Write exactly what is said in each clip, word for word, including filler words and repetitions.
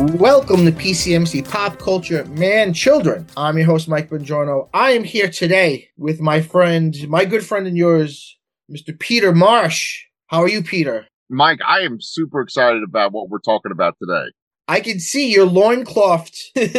Welcome to P C M C Pop Culture Man Children. I'm your host, Mike Bongiorno. I am here today with my friend, my good friend and yours, Mister Peter Marsh. How are you, Peter? Mike, I am super excited about what we're talking about today. I can see your loincloth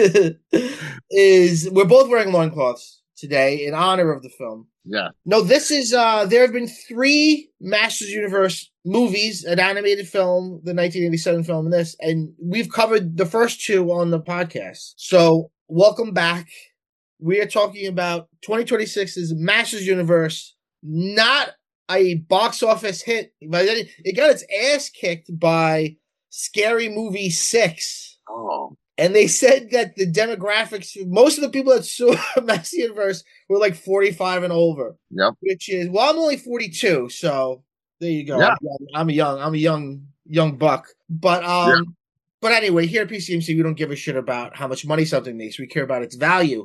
is, we're both wearing loincloths today in honor of the film. Yeah. No, this is, uh, there have been three Masters Universe movies, an animated film, the nineteen eighty-seven film, and this, and we've covered the first two on the podcast. So, welcome back. We are talking about twenty twenty-six's Masters Universe, not a box office hit, but it got its ass kicked by Scary Movie six. Oh. And they said that the demographics, most of the people that saw Masters Universe were like forty-five and over. Yep. Which is, well, I'm only forty-two, so there you go. Yeah. I'm, I'm a young, I'm a young, young buck. But um, yeah. But anyway, here at P C M C, we don't give a shit about how much money something makes. We care about its value.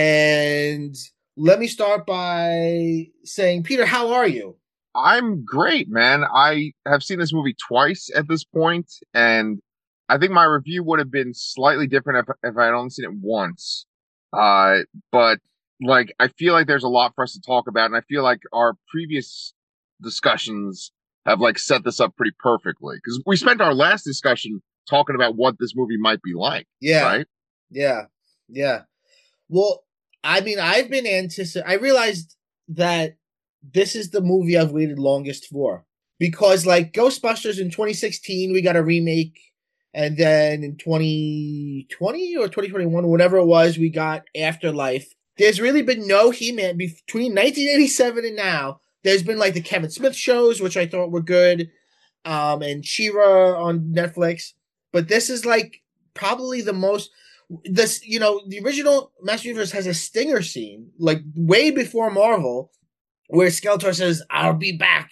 And let me start by saying, Peter, how are you? I'm great, man. I have seen this movie twice at this point, and I think my review would have been slightly different if, if I had only seen it once. Uh, but like, I feel like there's a lot for us to talk about, and I feel like our previous discussions have like set this up pretty perfectly, because we spent our last discussion talking about what this movie might be like. Yeah. Right? Yeah. Yeah. Well, I mean, I've been anticipating, I realized that this is the movie I've waited longest for, because like Ghostbusters in twenty sixteen, we got a remake. And then in twenty twenty or twenty twenty-one, whatever it was, we got Afterlife. There's really been no He-Man between nineteen eighty-seven and now. There's been like the Kevin Smith shows, which I thought were good, um, and She-Ra on Netflix. But this is like probably the most. This, you know, the original Master Universe has a stinger scene, like way before Marvel, where Skeletor says, "I'll be back,"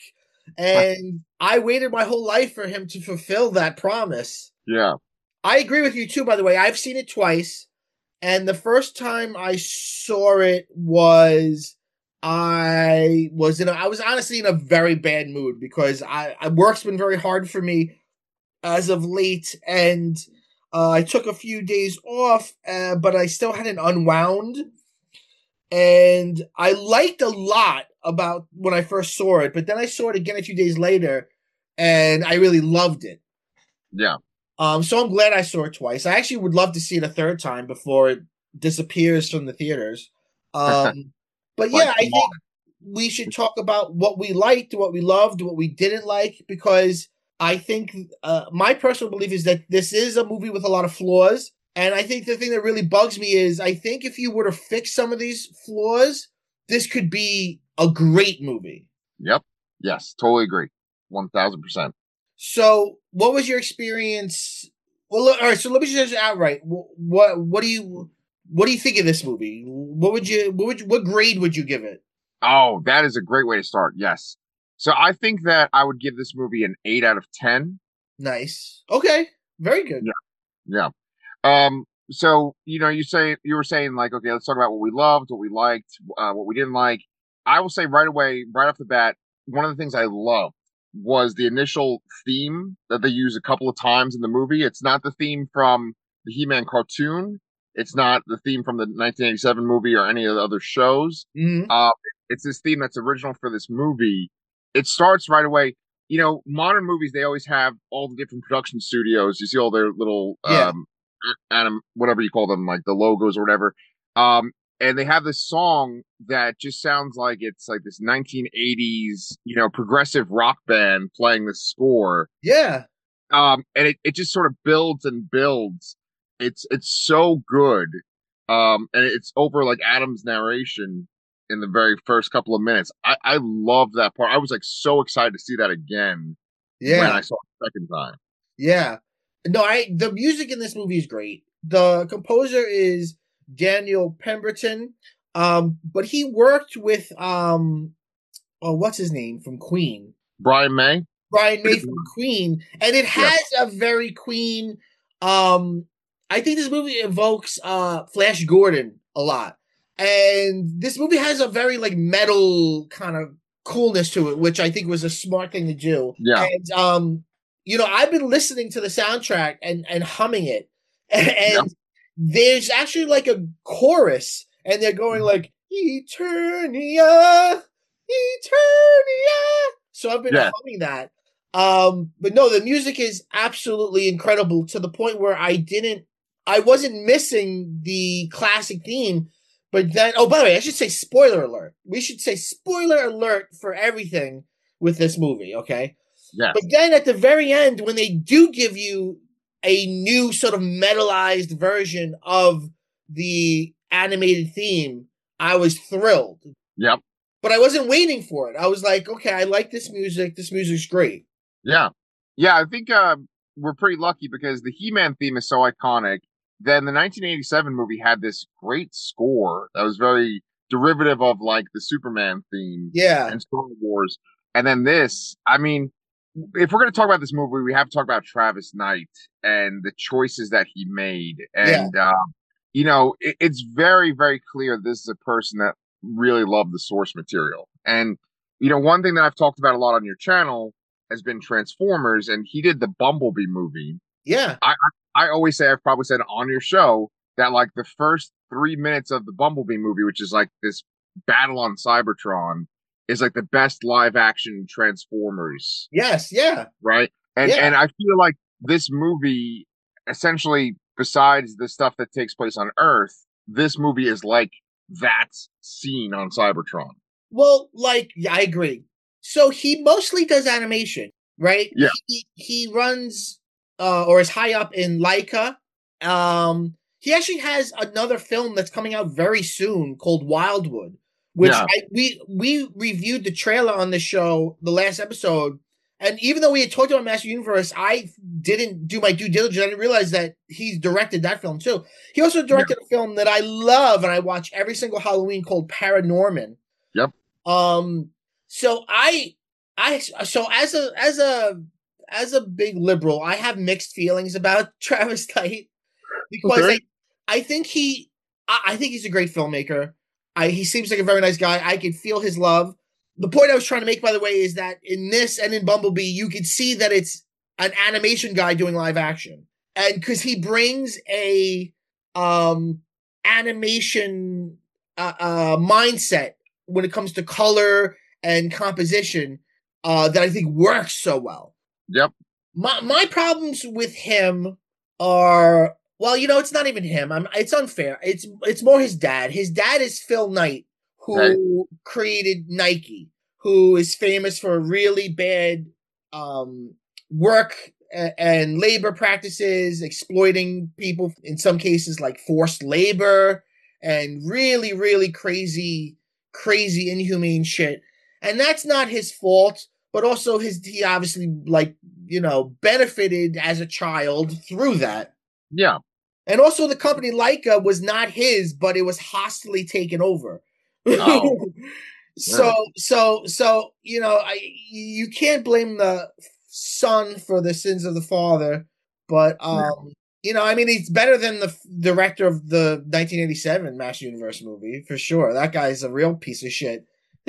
and I waited my whole life for him to fulfill that promise. Yeah. I agree with you too, by the way. I've seen it twice. And the first time I saw it was I was in a, I was honestly in a very bad mood because I, I work's been very hard for me as of late, and uh, I took a few days off, uh, but I still hadn't unwound. And I liked a lot about when I first saw it, but then I saw it again a few days later, and I really loved it. Yeah. Um, so I'm glad I saw it twice. I actually would love to see it a third time before it disappears from the theaters. Um, but yeah, I think we should talk about what we liked, what we loved, what we didn't like, because I think uh, my personal belief is that this is a movie with a lot of flaws. And I think the thing that really bugs me is I think if you were to fix some of these flaws, this could be a great movie. Yep. Yes, totally agree. one thousand percent. So, what was your experience? Well, all right. So let me just outright. What what do you what do you think of this movie? What would you what would you, what grade would you give it? Oh, that is a great way to start. Yes. So I think that I would give this movie an eight out of ten. Nice. Okay. Very good. Yeah. Yeah. Um. So you know, you say you were saying like, okay, let's talk about what we loved, what we liked, uh, what we didn't like. I will say right away, right off the bat, one of the things I loved was the initial theme that they use a couple of times in the movie. It's not the theme from the He-Man cartoon. It's not the theme from the nineteen eighty-seven movie or any of the other shows. Mm-hmm. Uh, it's this theme that's original for this movie. It starts right away. You know, modern movies, they always have all the different production studios. You see all their little, Yeah. um, anim, whatever you call them, like the logos or whatever. Um, and they have this song that just sounds like it's like this nineteen eighties, you know, progressive rock band playing the score. Yeah. Um, and it, it just sort of builds and builds. It's, it's so good. Um, and it's over like Adam's narration in the very first couple of minutes. I, I love that part. I was like so excited to see that again. Yeah. When I saw it the second time. Yeah. No, I, the music in this movie is great. The composer is Daniel Pemberton. Um, but he worked with, um, oh, what's his name from Queen? Brian May. Brian May from Queen. And it has Yeah. a very Queen, um, I think this movie evokes, uh, Flash Gordon a lot. And this movie has a very like metal kind of coolness to it, which I think was a smart thing to do. Yeah. And, um, you know, I've been listening to the soundtrack and, and humming it. Yep. and there's actually like a chorus, and they're going like Eternia, Eternia. So I've been Yeah. humming that. Um, but no, the music is absolutely incredible to the point where I didn't, I wasn't missing the classic theme. But then, oh, by the way, I should say spoiler alert. We should say spoiler alert for everything with this movie, okay? Yeah. But then at the very end, when they do give you a new sort of metalized version of the animated theme, I was thrilled. Yep. But I wasn't waiting for it. I was like, okay, I like this music. This music's great. Yeah. Yeah, I think uh, we're pretty lucky because the He-Man theme is so iconic. Then the nineteen eighty-seven movie had this great score that was very derivative of like the Superman theme Yeah. and Star Wars. And then this, I mean, if we're going to talk about this movie, we have to talk about Travis Knight and the choices that he made. And, yeah. um, you know, it, it's very, very clear this is a person that really loved the source material. And, you know, one thing that I've talked about a lot on your channel has been Transformers, and he did the Bumblebee movie. Yeah. I, I, I always say, I've probably said on your show, that like the first three minutes of the Bumblebee movie, which is like this battle on Cybertron, is like the best live action Transformers. Yes, yeah. Right? And yeah. and I feel like this movie, essentially, besides the stuff that takes place on Earth, this movie is like that scene on Cybertron. Well, like, yeah, I agree. So he mostly does animation, right? Yeah. He, he runs uh, or is high up in Laika. Um, he actually has another film that's coming out very soon called Wildwood, which Yeah. I, we we reviewed the trailer on the show, the last episode. And even though we had talked about Master Universe, I didn't do my due diligence. I didn't realize that he's directed that film too. He also directed yeah. a film that I love and I watch every single Halloween called Paranorman. Yep. Um. So I, I, so as a as a as a big liberal, I have mixed feelings about Travis Knight because okay. I, I think he, I, I think he's a great filmmaker. I, he seems like a very nice guy. I can feel his love. The point I was trying to make, by the way, is that in this and in Bumblebee, you can see that it's an animation guy doing live action. And because he brings a um, animation uh, uh, mindset when it comes to color and composition uh, that I think works so well. Yep. My my problems with him are, well, you know, it's not even him. I'm, it's unfair. It's it's more his dad. His dad is Phil Knight, who right. created Nike, who is famous for really bad um, work and, and labor practices, exploiting people, in some cases like forced labor, and really, really crazy, crazy, inhumane shit. And that's not his fault, but also his he obviously, like, you know, benefited as a child through that. Yeah. And also the company Laika was not his, but it was hostily taken over. Oh. so, yeah. so, so, you know, I, you can't blame the son for the sins of the father, but, um, yeah. you know, I mean, he's better than the director of the nineteen eighty-seven Master Universe movie, for sure. That guy's a real piece of shit.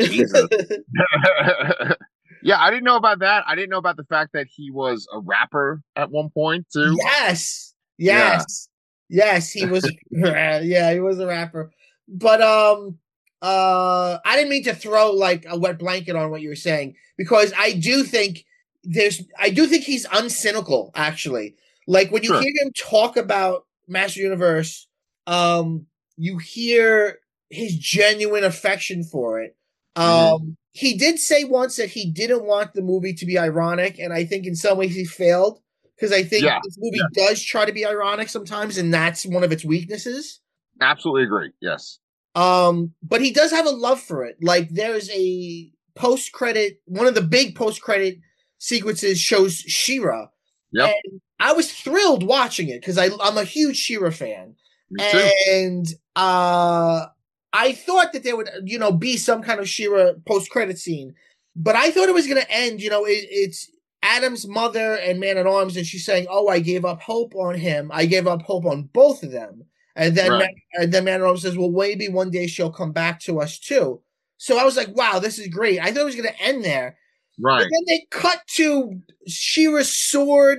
Yeah, I didn't know about that. I didn't know about the fact that he was a rapper at one point, too. Yes. Yes. Yeah. Yes, he was. Yeah, he was a rapper. But, um, uh, I didn't mean to throw like a wet blanket on what you were saying, because I do think there's, I do think he's uncynical, actually. Like when you sure. hear him talk about Master Universe, um, you hear his genuine affection for it. Um, mm-hmm. He did say once that he didn't want the movie to be ironic, and I think in some ways he failed, because I think yeah. this movie yeah. does try to be ironic sometimes, and that's one of its weaknesses. Absolutely agree. Yes. Um, but he does have a love for it. Like there's a post-credit, one of the big post-credit sequences shows She-Ra. Yep. And I was thrilled watching it because I'm a huge She-Ra fan. Me too. And uh, I thought that there would, you know, be some kind of She-Ra post-credit scene. But I thought it was going to end, you know, it, it's Adam's mother and Man-at-Arms, and she's saying, oh, I gave up hope on him. I gave up hope on both of them. And then, right. and then Man-at-Arms says, well, maybe one day she'll come back to us too. So I was like, wow, this is great. I thought it was going to end there. Right. But then they cut to She-Ra's sword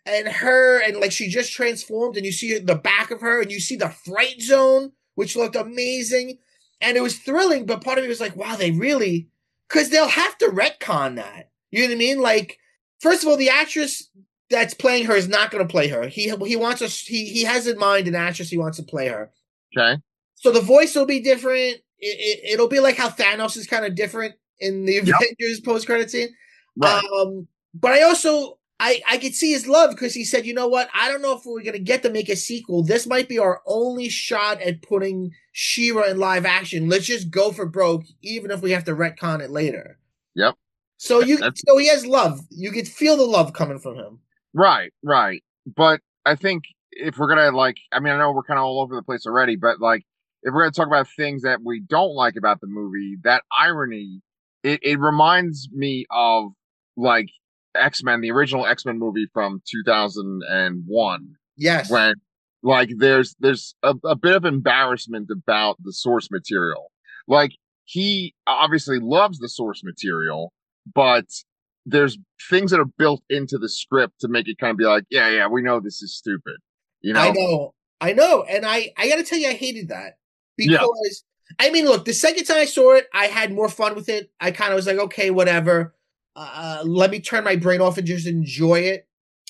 and her, and like she just transformed, and you see the back of her, and you see the fright zone, which looked amazing, and it was thrilling. But part of me was like, wow, they really, because they'll have to retcon that. You know what I mean? Like, first of all, the actress that's playing her is not going to play her. He he wants us. He he has in mind an actress he wants to play her. Okay. So the voice will be different. It, it, it'll be like how Thanos is kind of different in the Yep. Avengers post credit scene. Right. Um, but I also I I could see his love because he said, you know what? I don't know if we're gonna get to make a sequel. This might be our only shot at putting She-Ra in live action. Let's just go for broke, even if we have to retcon it later. Yep. So you That's- so he has love. You could feel the love coming from him. Right, right. But I think if we're gonna like, I mean, I know we're kind of all over the place already, but like, if we're gonna talk about things that we don't like about the movie, that irony, it, it reminds me of like X-Men, the original X-Men movie from two thousand one, Yes. when like there's there's a, a bit of embarrassment about the source material. Like he obviously loves the source material, but there's things that are built into the script to make it kind of be like, yeah, yeah, we know this is stupid. You know? I know. I know. And I, I got to tell you, I hated that. Because, yeah. I mean, look, the second time I saw it, I had more fun with it. I kind of was like, okay, whatever. Uh, let me turn my brain off and just enjoy it.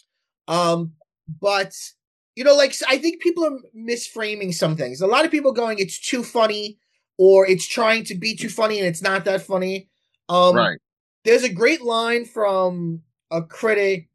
Um, But, you know, like, I think people are misframing some things. A lot of people going, it's too funny, or it's trying to be too funny and it's not that funny. Um, right. There's a great line from a critic.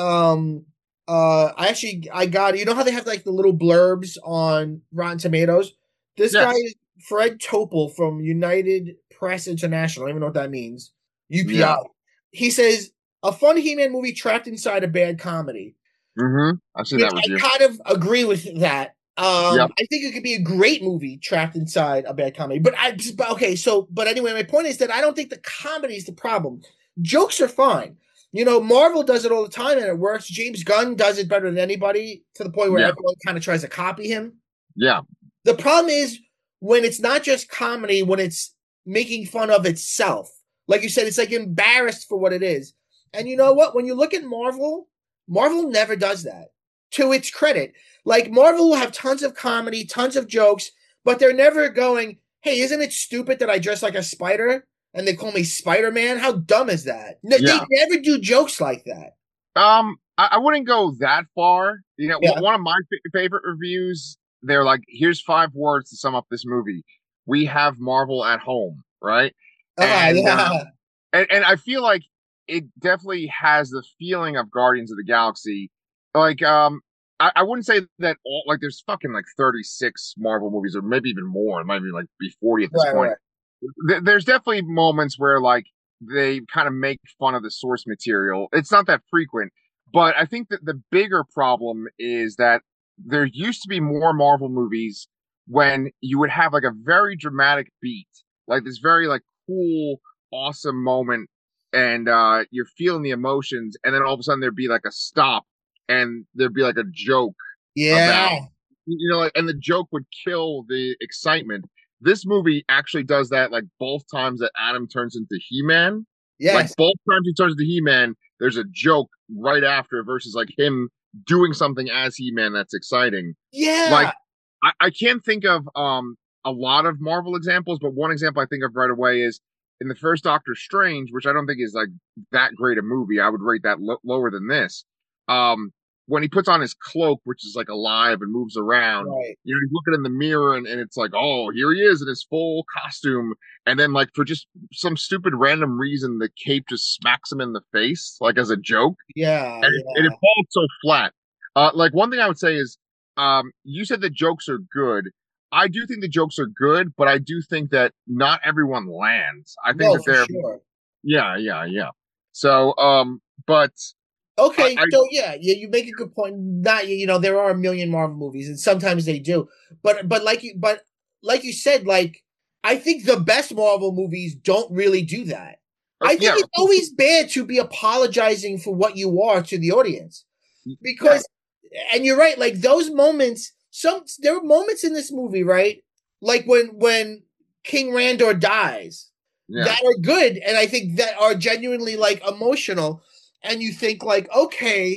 Um, uh, I actually, I got, you know how they have like the little blurbs on Rotten Tomatoes? This yes. guy is Fred Topel from United Press International. I don't even know what that means. U P I. Yeah. He says, a fun He-Man movie trapped inside a bad comedy. Mm-hmm. I've seen that review. I kind of agree with that. Um, yep. I think it could be a great movie trapped inside a bad comedy. But I, but okay, so, but anyway, my point is that I don't think the comedy is the problem. Jokes are fine. You know, Marvel does it all the time and it works. James Gunn does it better than anybody to the point where yeah. everyone kind of tries to copy him. Yeah. The problem is when it's not just comedy, when it's making fun of itself. Like you said, it's like embarrassed for what it is. And you know what? When you look at Marvel, Marvel never does that, to its credit. Like, Marvel will have tons of comedy, tons of jokes, but they're never going, hey, isn't it stupid that I dress like a spider and they call me Spider-Man? How dumb is that? No, yeah. They never do jokes like that. Um, I, I wouldn't go that far. You know, Yeah. one of my f- favorite reviews, they're like, here's five words to sum up this movie. We have Marvel at home, right? Uh, and, yeah. uh, and, and I feel like it definitely has the feeling of Guardians of the Galaxy. Like, um, I, I wouldn't say that all, like, there's fucking like thirty-six Marvel movies, or maybe even more. It might be like be forty at this right, point. Right. Th- there's definitely moments where like they kind of make fun of the source material. It's not that frequent, but I think that the bigger problem is that there used to be more Marvel movies when you would have like a very dramatic beat, like this very like cool, awesome moment, and uh, you're feeling the emotions, and then all of a sudden there'd be like a stop, and there'd be like a joke. Yeah. About, you know, like, and the joke would kill the excitement. This movie actually does that, like both times that Adam turns into He-Man. Yes. Like both times he turns into He-Man, there's a joke right after versus like him doing something as He-Man that's exciting. Yeah. Like I, I can't think of um a lot of Marvel examples, but one example I think of right away is in the first Doctor Strange, which I don't think is like that great a movie. I would rate that lo- lower than this. Um, when he puts on his cloak, which is like alive and moves around, right. you know, he's looking in the mirror and, and it's like, oh, here he is in his full costume. And then like for just some stupid random reason, the cape just smacks him in the face, like as a joke. Yeah. And, yeah. It, and it falls so flat. Uh, like one thing I would say is, um, you said the jokes are good. I do think the jokes are good, but I do think that not everyone lands. I think no, that they're, sure. yeah, yeah, yeah. So, um, but okay, I, so yeah, yeah, you make a good point. Not you know, there are a million Marvel movies, and sometimes they do, but but like you, but like you said, like I think the best Marvel movies don't really do that. uh, I think yeah. it's always bad to be apologizing for what you are to the audience, because, yeah. and you're right, like those moments. Some there are moments in this movie, right? Like when when King Randor dies, yeah. that are good, and I think that are genuinely like emotional, and you think like, okay,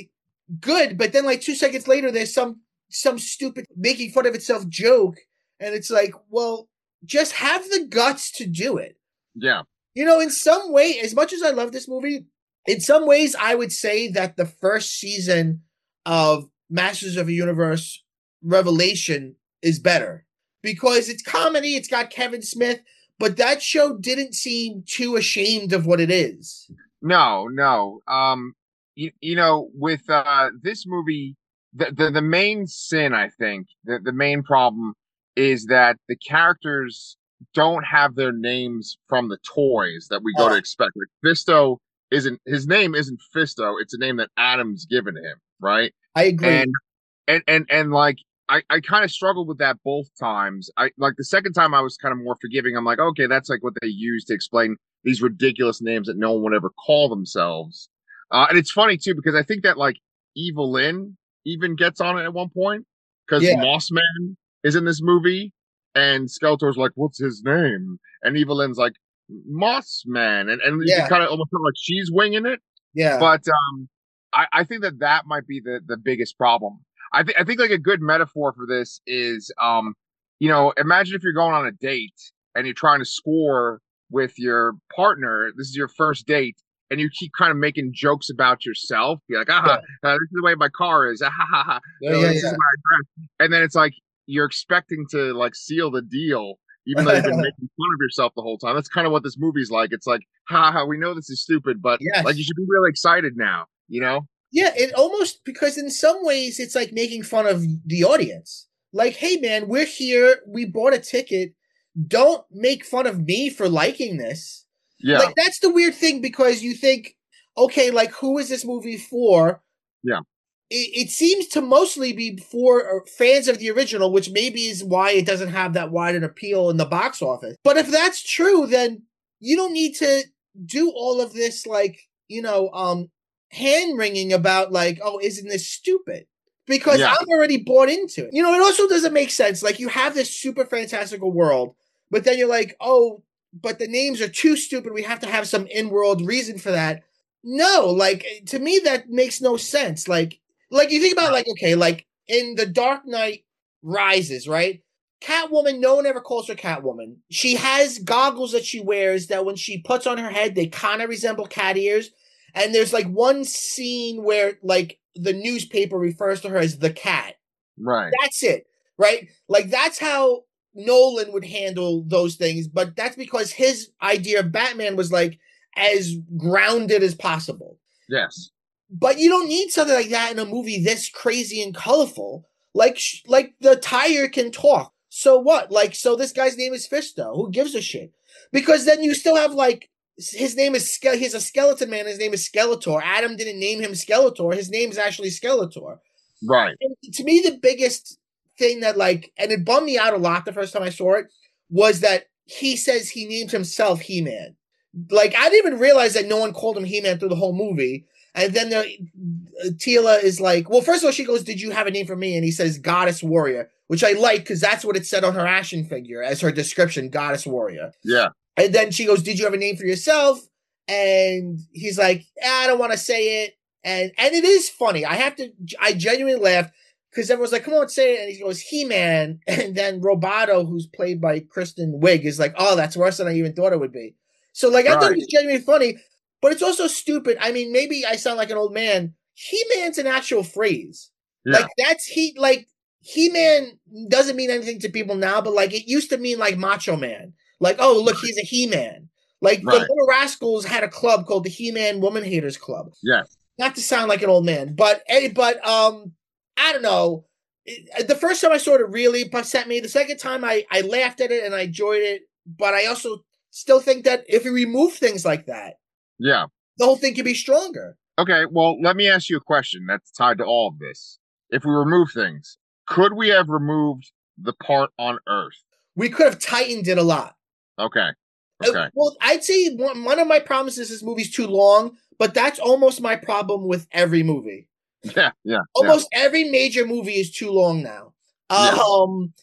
good, but then like two seconds later, there's some some stupid making fun of itself joke, and it's like, well, just have the guts to do it. Yeah. You know, in some way, as much as I love this movie, in some ways, I would say that the first season of Masters of the Universe Revelation is better because it's comedy. It's got Kevin Smith, but that show didn't seem too ashamed of what it is. No, no. Um, you, you know, with uh this movie, the, the the main sin, I think, the the main problem is that the characters don't have their names from the toys that we go to Oh, expect. Like Fisto isn't his name isn't Fisto, it's a name that Adam's given him, right? I agree. And and and and like I, I kind of struggled with that both times. I like the second time I was kind of more forgiving. I'm like, okay, that's like what they use to explain these ridiculous names that no one would ever call themselves. Uh, and it's funny too because I think that like Evelyn even gets on it at one point because Yeah, Mossman is in this movie and Skeletor's like, "What's his name?" And Evelyn's like, "Mossman," and and you yeah, kind of almost feel like she's winging it. yeah. But um, I, I think that that might be the the biggest problem. I think I think like a good metaphor for this is um, you know, imagine if you're going on a date and you're trying to score with your partner. This is your first date, and you keep kind of making jokes about yourself. You're like, Yeah, ah, uh, this is the way my car is. Ah, ha, ha, ha. yeah, You know, yeah, this is my address. And then it's like you're expecting to like seal the deal, even though you've been yeah. making fun of yourself the whole time. That's kind of what this movie's like. It's like, ha ha, we know this is stupid, but like you Yes. should be really excited now, you know? Yeah, it almost because in some ways it's like making fun of the audience. Like, hey man, we're here, we bought a ticket. Don't make fun of me for liking this. Yeah, Like that's the weird thing because you think, okay, like who is this movie for? yeah, It, it seems to mostly be for uh, fans of the original, which maybe is why it doesn't have that wide an appeal in the box office. But if that's true, then you don't need to do all of this like, you know, um hand wringing about like, oh, isn't this stupid? Because yeah, I'm already bought into it. You know, it also doesn't make sense. Like you have this super fantastical world, but then you're like, oh, but the names are too stupid. We have to have some in-world reason for that. No, like to me that makes no sense. Like like you think about like okay, like in the Dark Knight Rises, right? Catwoman, no one ever calls her Catwoman. She has goggles that she wears that when she puts on her head, they kind of resemble cat ears. And there's like one scene where like the newspaper refers to her as the cat. right. That's it, right? Like that's how Nolan would handle those things, but that's because his idea of Batman was like as grounded as possible. Yes. But you don't need something like that in a movie this crazy and colorful. Like like the tire can talk. So what? Like so this guy's name is Fisto. Who gives a shit? Because then you still have like his name is Ske- he's a skeleton man. His name is Skeletor. Adam didn't name him Skeletor. His name is actually Skeletor. Right. And to me, the biggest thing that like, and it bummed me out a lot the first time I saw it, was that he says he named himself He-Man. Like I didn't even realize that no one called him He-Man through the whole movie. And then the uh, Teela is like, well, first of all, she goes, "Did you have a name for me?" And he says, "Goddess Warrior," which I like because that's what it said on her action figure as her description, Goddess Warrior. Yeah. And then she goes, "Did you have a name for yourself?" And he's like, "I don't want to say it." And and it is funny. I have to. I genuinely laughed because everyone's like, "Come on, say it." And he goes, "He-Man." And then Roboto, who's played by Kristen Wiig, is like, "Oh, that's worse than I even thought it would be." So like, I thought it Right. was genuinely funny, but it's also stupid. I mean, maybe I sound like an old man. He-Man's an actual phrase. Yeah. Like that's he. Like He-Man doesn't mean anything to people now, but like it used to mean like Macho Man. Like, oh, look, he's a He-Man. Like the Right. Little Rascals had a club called the He-Man Woman Haters Club. Yeah. Not to sound like an old man, but but um, I don't know. It, the first time I saw it, it really upset me. The second time, I I laughed at it and I enjoyed it. But I also still think that if you remove things like that, Yeah. the whole thing could be stronger. Okay. Well, let me ask you a question that's tied to all of this. If we remove things, could we have removed the part on Earth? We could have tightened it a lot. Okay. Uh, Okay. well, I'd say one, one of my problems is this movie's too long, but that's almost my problem with every movie. Yeah. Yeah. Almost every major movie is too long now. Yeah. Um,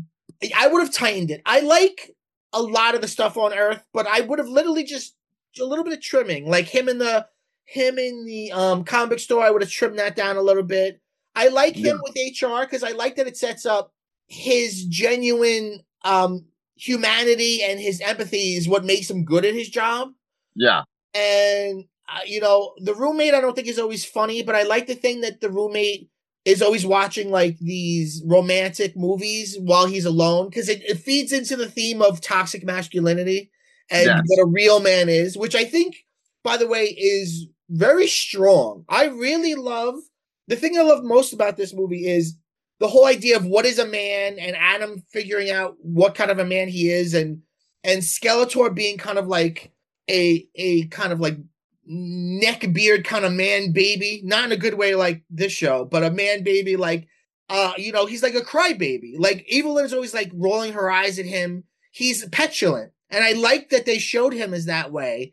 I would have tightened it. I like a lot of the stuff on Earth, but I would have literally just a little bit of trimming, like him in the him in the um, comic store, I would have trimmed that down a little bit. I like him Yeah. with H R because I like that it sets up his genuine um, humanity and his empathy is what makes him good at his job. Yeah. And, uh, you know, the roommate I don't think is always funny, but I like the thing that the roommate is always watching like these romantic movies while he's alone because it, it feeds into the theme of toxic masculinity and Yes. what a real man is, which I think, by the way, is very strong. I really love the thing I love most about this movie is the whole idea of what is a man and Adam figuring out what kind of a man he is and and Skeletor being kind of like a a kind of like neck beard kind of man baby, not in a good way like this show, but a man baby like uh you know, he's like a crybaby. Like Evelyn is always like rolling her eyes at him. He's petulant. And I like that they showed him as that way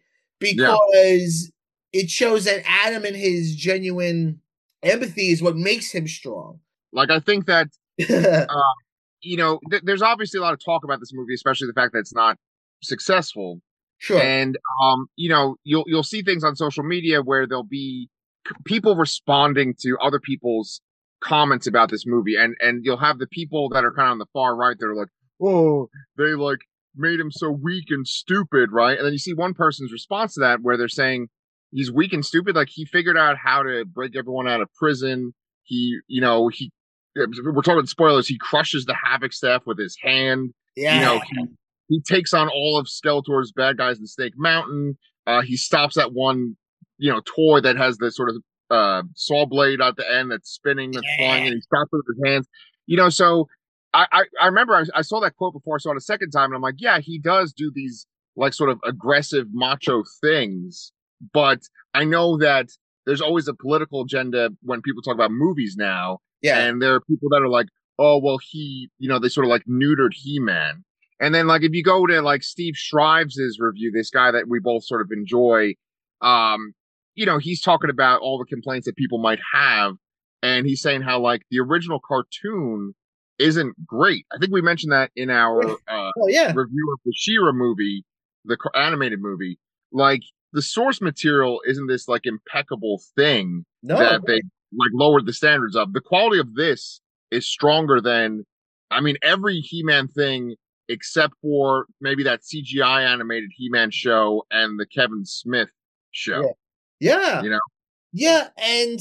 because yeah. it shows that Adam and his genuine empathy is what makes him strong. Like, I think that, uh, you know, th- there's obviously a lot of talk about this movie, especially the fact that it's not successful. Sure. And, um, you know, you'll, you'll see things on social media where there'll be c- people responding to other people's comments about this movie. And, and you'll have the people that are kind of on the far right that are like, oh, they like made him so weak and stupid, right? And then you see one person's response to that where they're saying he's weak and stupid. Like, he figured out how to break everyone out of prison. He, you know, he, we're talking spoilers. He crushes the Havoc staff with his hand. Yeah. You know, he, he takes on all of Skeletor's bad guys in Snake Mountain. Uh, he stops that one, you know, toy that has the sort of uh, saw blade at the end that's spinning, that's yeah. flying, and he stops it with his hands. You know, so I, I, I remember I, I saw that quote before I saw it a second time, and I'm like, yeah, he does do these like sort of aggressive macho things, but I know that there's always a political agenda when people talk about movies now. Yeah. And there are people that are like, oh, well, he, you know, they sort of like neutered He-Man. And then like, if you go to like Steve Shrives' review, this guy that we both sort of enjoy, um, you know, he's talking about all the complaints that people might have. And he's saying how like the original cartoon isn't great. I think we mentioned that in our uh, oh, yeah. review of the She-Ra movie, the animated movie. Like, the source material isn't this like impeccable thing no, that they like lowered the standards of. The quality of this is stronger than, I mean, every He-Man thing except for maybe that C G I animated He-Man show and the Kevin Smith show. Yeah. yeah. You know? Yeah. And,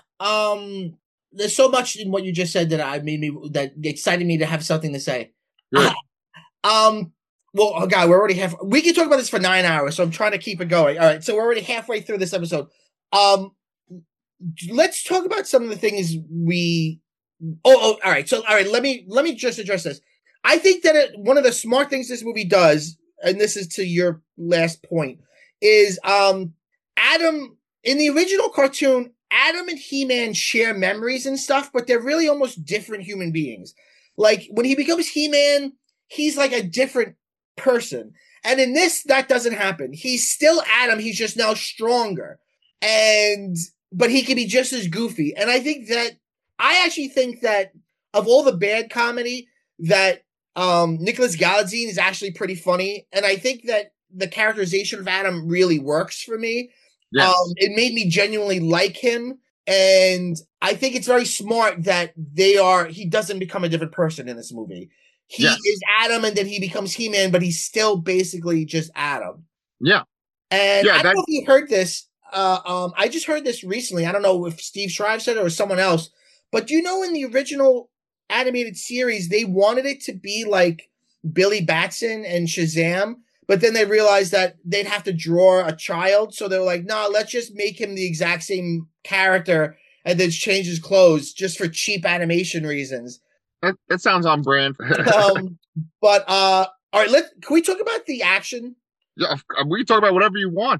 um, there's so much in what you just said that I made me, that excited me to have something to say. Good. Uh, um, Well, oh God, we're already half. We can talk about this for nine hours, so I'm trying to keep it going. All right, so we're already halfway through this episode. Um, let's talk about some of the things we. Oh, oh, all right. So, all right, let me let me just address this. I think that it, one of the smart things this movie does, and this is to your last point, is um, Adam in the original cartoon. Adam and He-Man share memories and stuff, but they're really almost different human beings. Like when he becomes He-Man, he's like a different person. And in this, that doesn't happen. He's still Adam. He's just now stronger. And, but he can be just as goofy. And I think that, I actually think that of all the bad comedy, that um, Nicholas Galitzine is actually pretty funny. And I think that the characterization of Adam really works for me. Yes. Um, it made me genuinely like him. And I think it's very smart that they are, he doesn't become a different person in this movie. He yes. is Adam, and then he becomes He-Man, but he's still basically just Adam. Yeah. And yeah, I don't that... know if you heard this. Uh, um, I just heard this recently. I don't know if Steve Shrives said it or someone else. But do you know in the original animated series, they wanted it to be like Billy Batson and Shazam, but then they realized that they'd have to draw a child. So they were like, no, nah, let's just make him the exact same character and then change his clothes just for cheap animation reasons. That, that sounds on brand. um, but uh, all right, let can we talk about the action? Yeah, we can talk about whatever you want.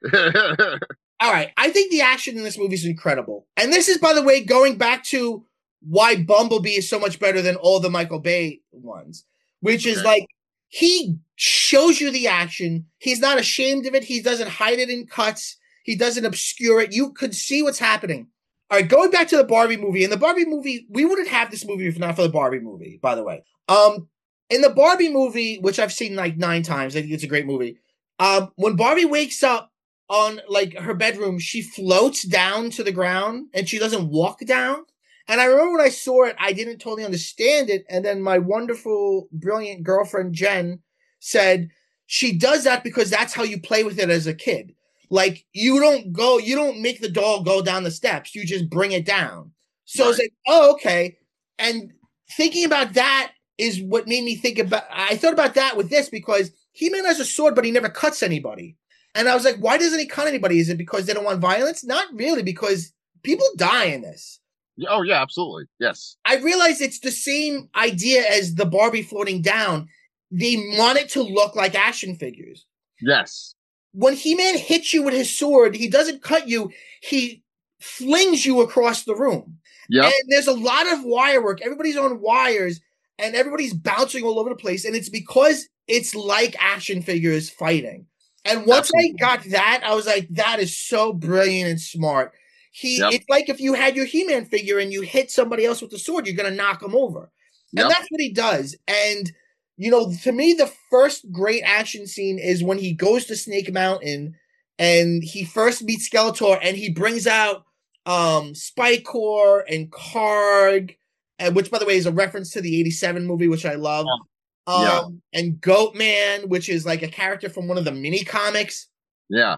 All right, I think the action in this movie is incredible, and this is, by the way, going back to why Bumblebee is so much better than all the Michael Bay ones, which is okay. like he shows you the action. He's not ashamed of it. He doesn't hide it in cuts. He doesn't obscure it. You could see what's happening. All right, going back to the Barbie movie. In the Barbie movie, we wouldn't have this movie if not for the Barbie movie, by the way. Um, in the Barbie movie, which I've seen like nine times, I think it's a great movie. Um, when Barbie wakes up, on like her bedroom, she floats down to the ground and she doesn't walk down. And I remember when I saw it, I didn't totally understand it. And then my wonderful, brilliant girlfriend Jen said she does that because that's how you play with it as a kid. Like you don't go, you don't make the doll go down the steps. You just bring it down. So right. I was like, oh, okay. And thinking about that is what made me think about, I thought about that with this because He-Man has a sword, but he never cuts anybody. And I was like, why doesn't he cut anybody? Is it because they don't want violence? Not really, because people die in this. Oh, yeah, absolutely. Yes. I realize it's the same idea as the Barbie floating down. They want it to look like action figures. Yes. When He-Man hits you with his sword, he doesn't cut you. He flings you across the room. Yeah. And there's a lot of wire work. Everybody's on wires, and everybody's bouncing all over the place. And it's because it's like action figures fighting. And once Absolutely. I got that, I was like, that is so brilliant and smart. He, yep. It's like if you had your He-Man figure and you hit somebody else with the sword, you're going to knock them over. Yep. And that's what he does. And, you know, to me, the first great action scene is when he goes to Snake Mountain and he first meets Skeletor and he brings out um, Spikor and Karg, and which, by the way, is a reference to the eighty-seven movie, which I love. Yeah. Um, yeah. And Goatman, which is like a character from one of the mini comics. Yeah.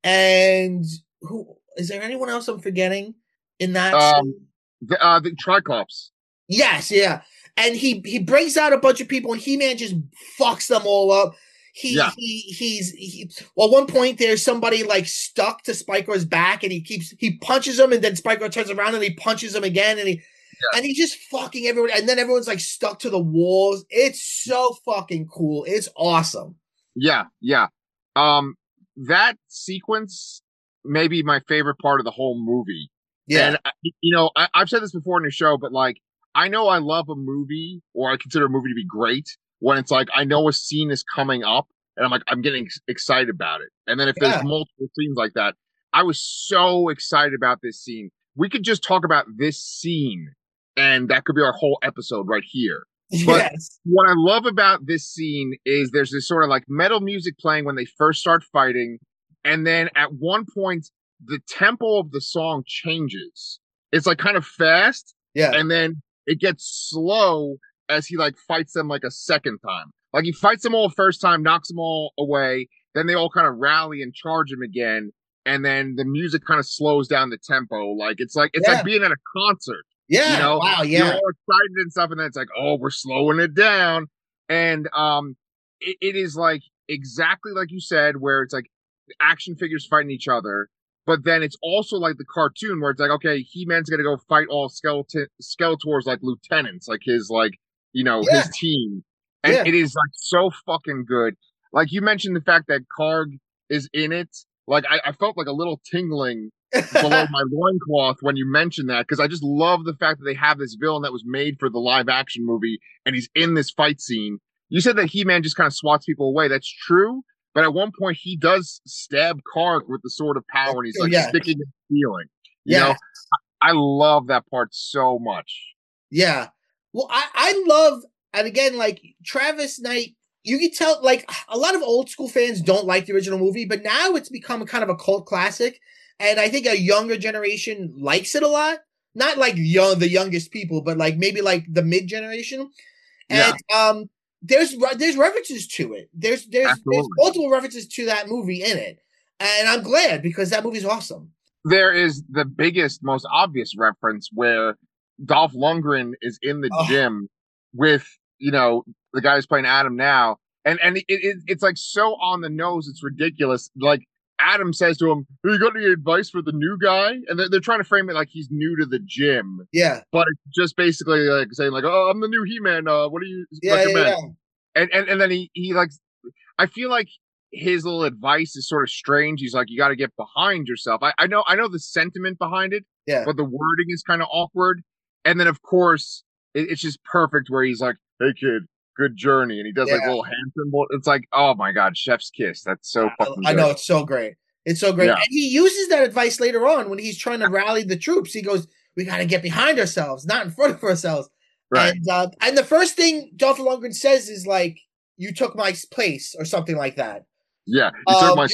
And who is there anyone else I'm forgetting in that? Um, the, uh, the Tricops. Yes, yeah. And he he brings out a bunch of people, and He-Man just fucks them all up. He yeah. he he's he. Well, at one point there's somebody like stuck to Spikor's back, and he keeps he punches him, and then Spikor turns around and he punches him again, and he. Yeah. And he's just fucking everyone. And then everyone's like stuck to the walls. It's so fucking cool. It's awesome. Yeah, yeah. Um, that sequence may be my favorite part of the whole movie. Yeah. And, you know, I, I've said this before in the show, but like, I know I love a movie, or I consider a movie to be great when it's like, I know a scene is coming up and I'm like, I'm getting ex- excited about it. And then if yeah. there's multiple scenes like that, I was so excited about this scene. We could just talk about this scene. And that could be our whole episode right here. But yes. what I love about this scene is there's this sort of like metal music playing when they first start fighting. And then at one point, the tempo of the song changes. It's like kind of fast. Yeah. And then it gets slow as he like fights them like a second time. Like he fights them all first time, knocks them all away. Then they all kind of rally and charge him again. And then the music kind of slows down the tempo. Like it's like, it's yeah. like being at a concert. Yeah. You know, wow. Yeah. You're all excited and stuff, and then it's like, oh, we're slowing it down. And um, it, it is like exactly like you said, where it's like action figures fighting each other, but then it's also like the cartoon where it's like, okay, He-Man's gonna go fight all skeleton Skeletors like lieutenants, like his like you know yeah. his team, and yeah. it is like so fucking good. Like you mentioned the fact that Karg is in it. Like I, I felt like a little tingling below my loincloth when you mentioned that, because I just love the fact that they have this villain that was made for the live action movie and he's in this fight scene. You said that He-Man just kind of swats people away. That's true, but at one point he does stab Karg with the sword of power and he's like yeah. sticking and stealing. You yeah. know, I, I love that part so much. Yeah. Well, I, I love, and again, like Travis Knight, you can tell, like, a lot of old school fans don't like the original movie, but now it's become a kind of a cult classic. And I think a younger generation likes it a lot. Not like young, the youngest people, but like maybe like the mid generation. And yeah. um, there's there's references to it. There's there's, there's multiple references to that movie in it, and I'm glad because that movie's awesome. There is the biggest, most obvious reference where Dolph Lundgren is in the oh. gym with you know the guy who's playing Adam now, and and it, it it's like so on the nose, it's ridiculous. Like. Adam says to him, "You got any advice for the new guy?" And they're, they're trying to frame it like he's new to the gym. Yeah, but it's just basically like saying like, "Oh, I'm the new He-Man. Uh, what do you yeah, recommend?" Yeah, yeah. And and and then he he like, I feel like his little advice is sort of strange. He's like, "You got to get behind yourself." I I know I know the sentiment behind it. Yeah, but the wording is kind of awkward. And then of course it, it's just perfect where he's like, "Hey kid, good journey," and he does yeah. like a little hand symbol. It's like, oh my god, chef's kiss. That's so fucking good. I know, it's so great. It's so great. Yeah. And he uses that advice later on when he's trying to rally the troops. He goes, we got to get behind ourselves, not in front of ourselves. Right. And, uh, and the first thing Dolph Lundgren says is like, you took my place or something like that. Yeah, you um, took my spot.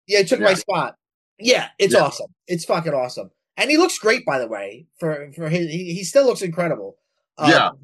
Yeah, he took Yeah. my spot. Yeah, it's Yeah. awesome. It's fucking awesome. And he looks great, by the way. For for his, he, he still looks incredible. Uh, Yeah.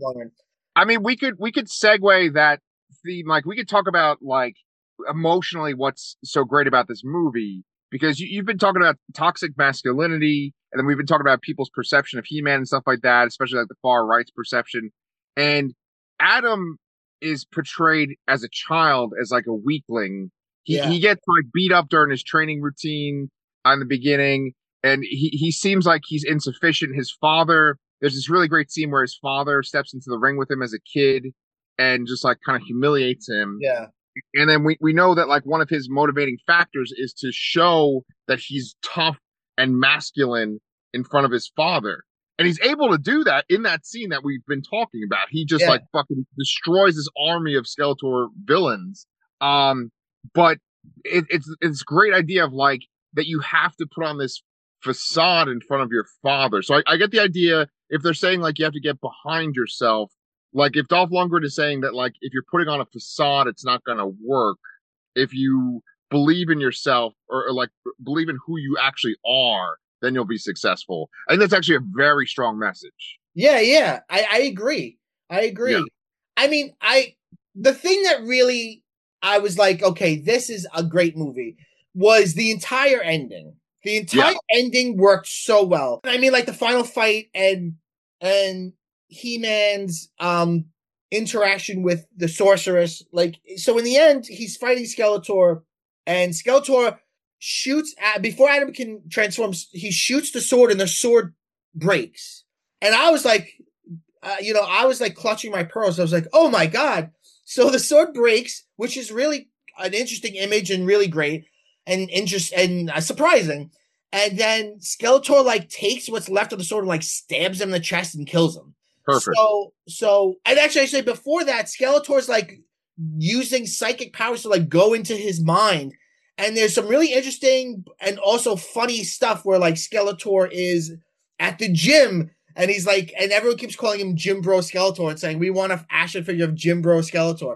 I mean, we could we could segue that theme. Like, we could talk about like emotionally what's so great about this movie because you, you've been talking about toxic masculinity, and then we've been talking about people's perception of He-Man and stuff like that, especially like the far right's perception. And Adam is portrayed as a child, as like a weakling. He Yeah. he gets like beat up during his training routine in the beginning, and he he seems like he's insufficient. His father there's this really great scene where his father steps into the ring with him as a kid and just like kind of humiliates him. Yeah. And then we, we know that like one of his motivating factors is to show that he's tough and masculine in front of his father. And he's able to do that in that scene that we've been talking about. He just Yeah. like fucking destroys this army of Skeletor villains. Um, but it, it's it's a great idea of like that you have to put on this facade in front of your father. So I, I get the idea if they're saying like you have to get behind yourself, like if Dolph Lundgren is saying that like if you're putting on a facade, it's not going to work. If you believe in yourself or, or like believe in who you actually are, then you'll be successful. I think that's actually a very strong message. Yeah, yeah, I, I agree. I agree. Yeah. I mean, I the thing that really I was like, okay, this is a great movie was the entire ending. The entire Yeah. ending worked so well. I mean, like the final fight and and He-Man's um interaction with the sorceress. Like, so in the end, he's fighting Skeletor, and Skeletor shoots at before Adam can transform. He shoots the sword, and the sword breaks. And I was like, uh, you know, I was like clutching my pearls. I was like, oh my god! So the sword breaks, which is really an interesting image and really great and interest and uh, surprising. And then Skeletor like takes what's left of the sword and like stabs him in the chest and kills him. Perfect. So, so, and actually, I say before that, Skeletor's like using psychic powers to like go into his mind, and there's some really interesting and also funny stuff where like Skeletor is at the gym, and he's like, and everyone keeps calling him Jim Bro Skeletor and saying we want an action figure of Jim Bro Skeletor,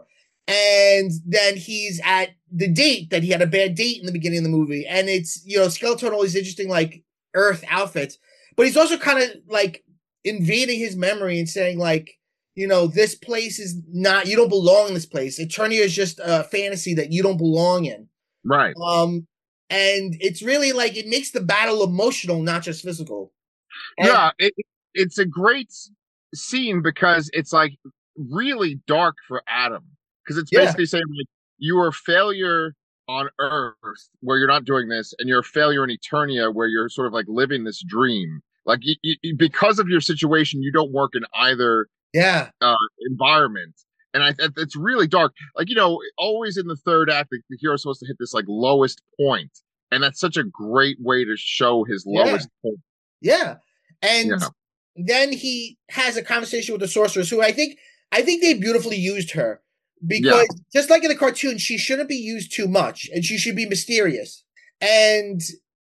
and then he's at the date that he had a bad date in the beginning of the movie, and it's you know Skeletor all these interesting like Earth outfits, but he's also kind of like invading his memory and saying like, you know, this place is not, you don't belong in this place. Eternia is just a fantasy that you don't belong in. Right. Um, and it's really like, it makes the battle emotional, not just physical. And, yeah. It, it's a great scene because it's like really dark for Adam. Cause it's basically yeah. saying like, you are a failure on Earth where you're not doing this, and you're a failure in Eternia where you're sort of like living this dream. Like you, you, because of your situation, you don't work in either yeah uh, environment, and I it's really dark. Like you know, always in the third act, the, the hero's supposed to hit this like lowest point, and that's such a great way to show his lowest yeah. point. Yeah, and yeah. then he has a conversation with the sorceress, who I think I think they beautifully used her because yeah. just like in the cartoon, she shouldn't be used too much, and she should be mysterious. And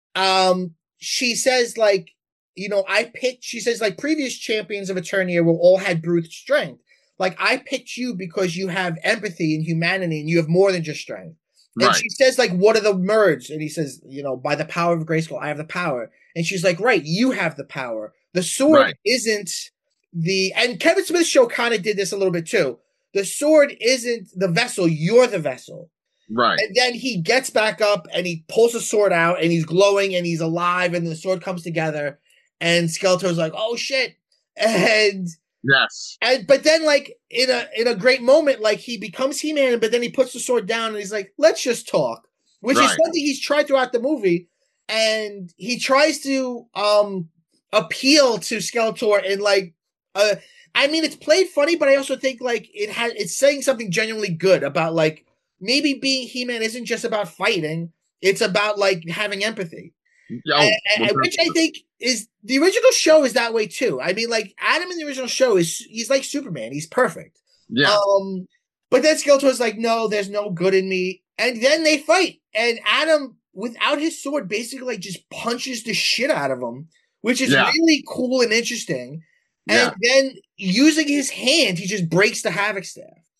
um, she says like. You know, I picked, she says, like, previous champions of Eternia were all had brute strength. Like, I picked you because you have empathy and humanity and you have more than just strength. And right. she says, like, what are the merge? And he says, you know, by the power of Grayskull, I have the power. And she's like, right, you have the power. The sword right. isn't the, and Kevin Smith's show kind of did this a little bit too. The sword isn't the vessel, you're the vessel. Right. And then he gets back up and he pulls the sword out and he's glowing and he's alive and the sword comes together. And Skeletor's like, "Oh shit!" And yes, and but then like in a in a great moment, like he becomes He-Man, but then he puts the sword down and he's like, "Let's just talk," which right. is something he's tried throughout the movie, and he tries to um appeal to Skeletor in like, uh, I mean, it's played funny, but I also think like it has it's saying something genuinely good about like maybe being He-Man isn't just about fighting; it's about like having empathy. Oh, and, and, which I think is the original show is that way too. I mean, like Adam in the original show is he's like Superman. He's perfect. Yeah. Um, but then Skeletor's like, no, there's no good in me. And then they fight, and Adam, without his sword, basically like just punches the shit out of him, which is yeah. really cool and interesting. And yeah. then using his hand, he just breaks the Havoc staff.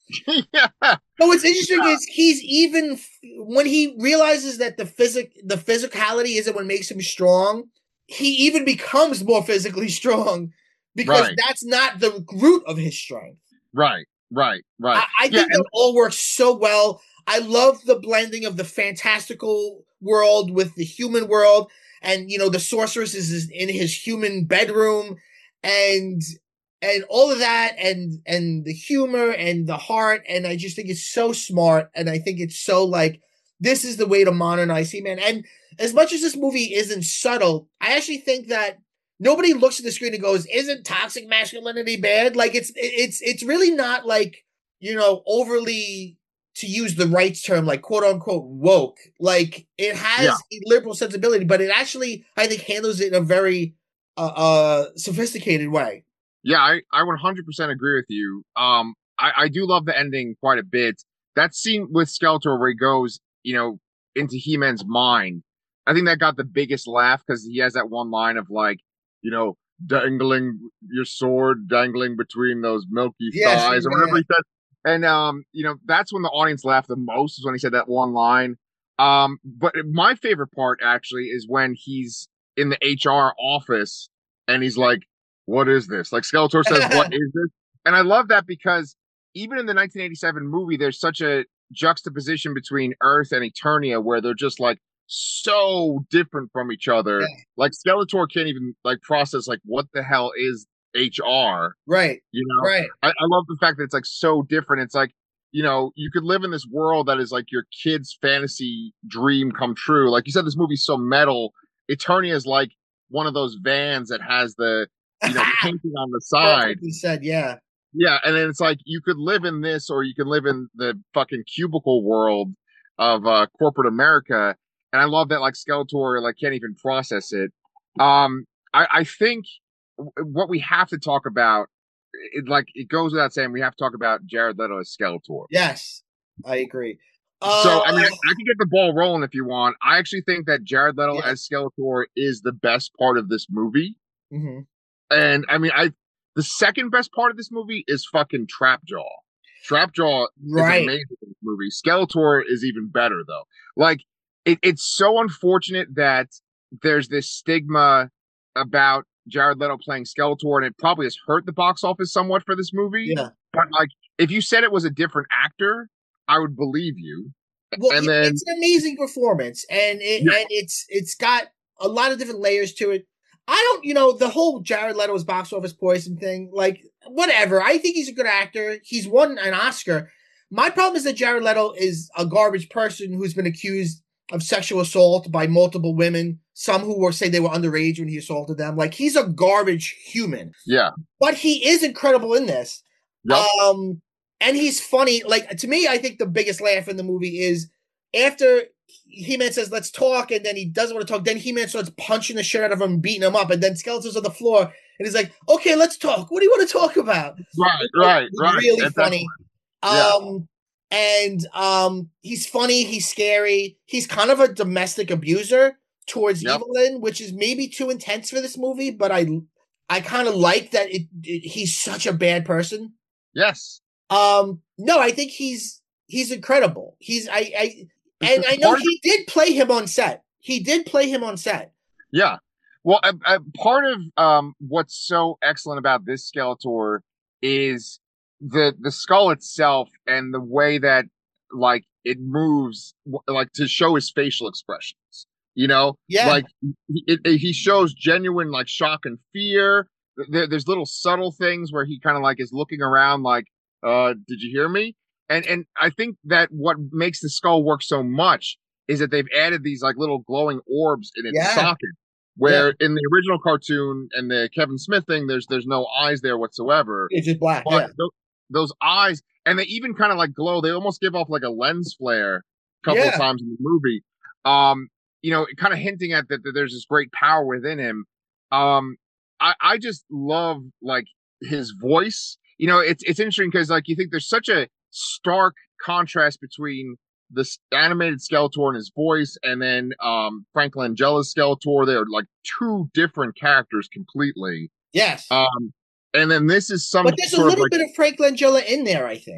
yeah, But what's interesting yeah, is he's even when he realizes that the physic the physicality isn't what makes him strong, he even becomes more physically strong because right, that's not the root of his strength. right, right, right. I, I Yeah, think that and all works so well. I love the blending of the fantastical world with the human world, and you know the sorceress is in his human bedroom, and and all of that, and and the humor and the heart, and I just think it's so smart, and I think it's so like this is the way to modernize He-Man. And as much as this movie isn't subtle, I actually think that nobody looks at the screen and goes, "Isn't toxic masculinity bad?" Like it's it's it's really not like you know, overly, to use the rights term, like quote unquote woke. Like it yeah, has a liberal sensibility, but it actually, I think, handles it in a very uh, uh sophisticated way. yeah. I I one hundred percent agree with you. Um, I I do love the ending quite a bit. That scene with Skeletor where he goes, you know, into He-Man's mind. I think that got the biggest laugh because he has that one line of like, you know, dangling your sword dangling between those milky Yes, thighs or whatever yeah. he said. And um, you know, that's when the audience laughed the most is when he said that one line. Um, but my favorite part actually is when he's in the H R office and he's like, "What is this?" Like Skeletor says, "What is this?" And I love that because even in the nineteen eighty-seven movie, there's such a juxtaposition between Earth and Eternia where they're just like so different from each other. Yeah. Like Skeletor can't even like process like what the hell is H R. Right, You know, right. I, I love the fact that it's like so different. It's like, you know, you could live in this world that is like your kid's fantasy dream come true. Like you said, this movie's so metal. Eternia is like one of those vans that has the, you know, painting on the side. Perfectly said. Yeah, Yeah, and then it's like you could live in this or you could live in the fucking cubicle world of uh corporate America. And I love that like Skeletor like can't even process it. Um I I think w- what we have to talk about it like it goes without saying we have to talk about Jared Leto as Skeletor. yes, I agree. Uh, So I mean I, I can get the ball rolling if you want. I actually think that Jared Leto yeah. as Skeletor is the best part of this movie. Hmm. And I mean, I the second best part of this movie is fucking Trapjaw. Trapjaw is Right. amazing in this movie. Skeletor is even better though. Like it, it's so unfortunate that there's this stigma about Jared Leto playing Skeletor, and it probably has hurt the box office somewhat for this movie. Yeah. But like, if you said it was a different actor, I would believe you. Well, And it, then, it's an amazing performance, and it yeah, and it's it's got a lot of different layers to it. I don't, you know, the whole Jared Leto's box office poison thing, like whatever. I think he's a good actor. He's won an Oscar. My problem is that Jared Leto is a garbage person who's been accused of sexual assault by multiple women, some who were say they were underage when he assaulted them. Like he's a garbage human, yeah, but he is incredible in this. yep, Um, and he's funny. Like to me, I think the biggest laugh in the movie is after He-Man says, "Let's talk," and then he doesn't want to talk. Then He-Man starts punching the shit out of him, beating him up, and then Skeletor's on the floor, and he's like, "Okay, let's talk. What do you want to talk about?" right, It's like, right, right. really That's funny. excellent. Yeah, Um, and um, he's funny. He's scary. He's kind of a domestic abuser towards yep, Evelyn, which is maybe too intense for this movie. But I, I kind of like that. It, it, he's such a bad person. yes. Um, no, I think he's he's incredible. He's I I and I know Part of he did play him on set. He did play him on set. Yeah. Well, a, a part of um, what's so excellent about this Skeletor is the the skull itself and the way that like it moves, w- like to show his facial expressions. You know, Yeah, like he, it, it- he shows genuine like shock and fear. There, there's little subtle things where he kind of like is looking around, like, "Uh, did you hear me?" And and I think that what makes the skull work so much is that they've added these like little glowing orbs in its yeah, socket. yeah. Where in the original cartoon and the Kevin Smith thing, there's there's no eyes there whatsoever. It's just black. But Yeah, th- those eyes, and they even kind of like glow. They almost give off like a lens flare a couple of yeah. times in the movie. Um, you know, kind of hinting at that, that there's this great power within him. Um, I I just love like his voice. You know, it's it's interesting because like you think there's such a stark contrast between this animated Skeletor and his voice, and then um Frank Langella's Skeletor. They're like two different characters completely. Yes. Um, and then this is But some there's a sort of little like bit of Frank Langella in there, I think.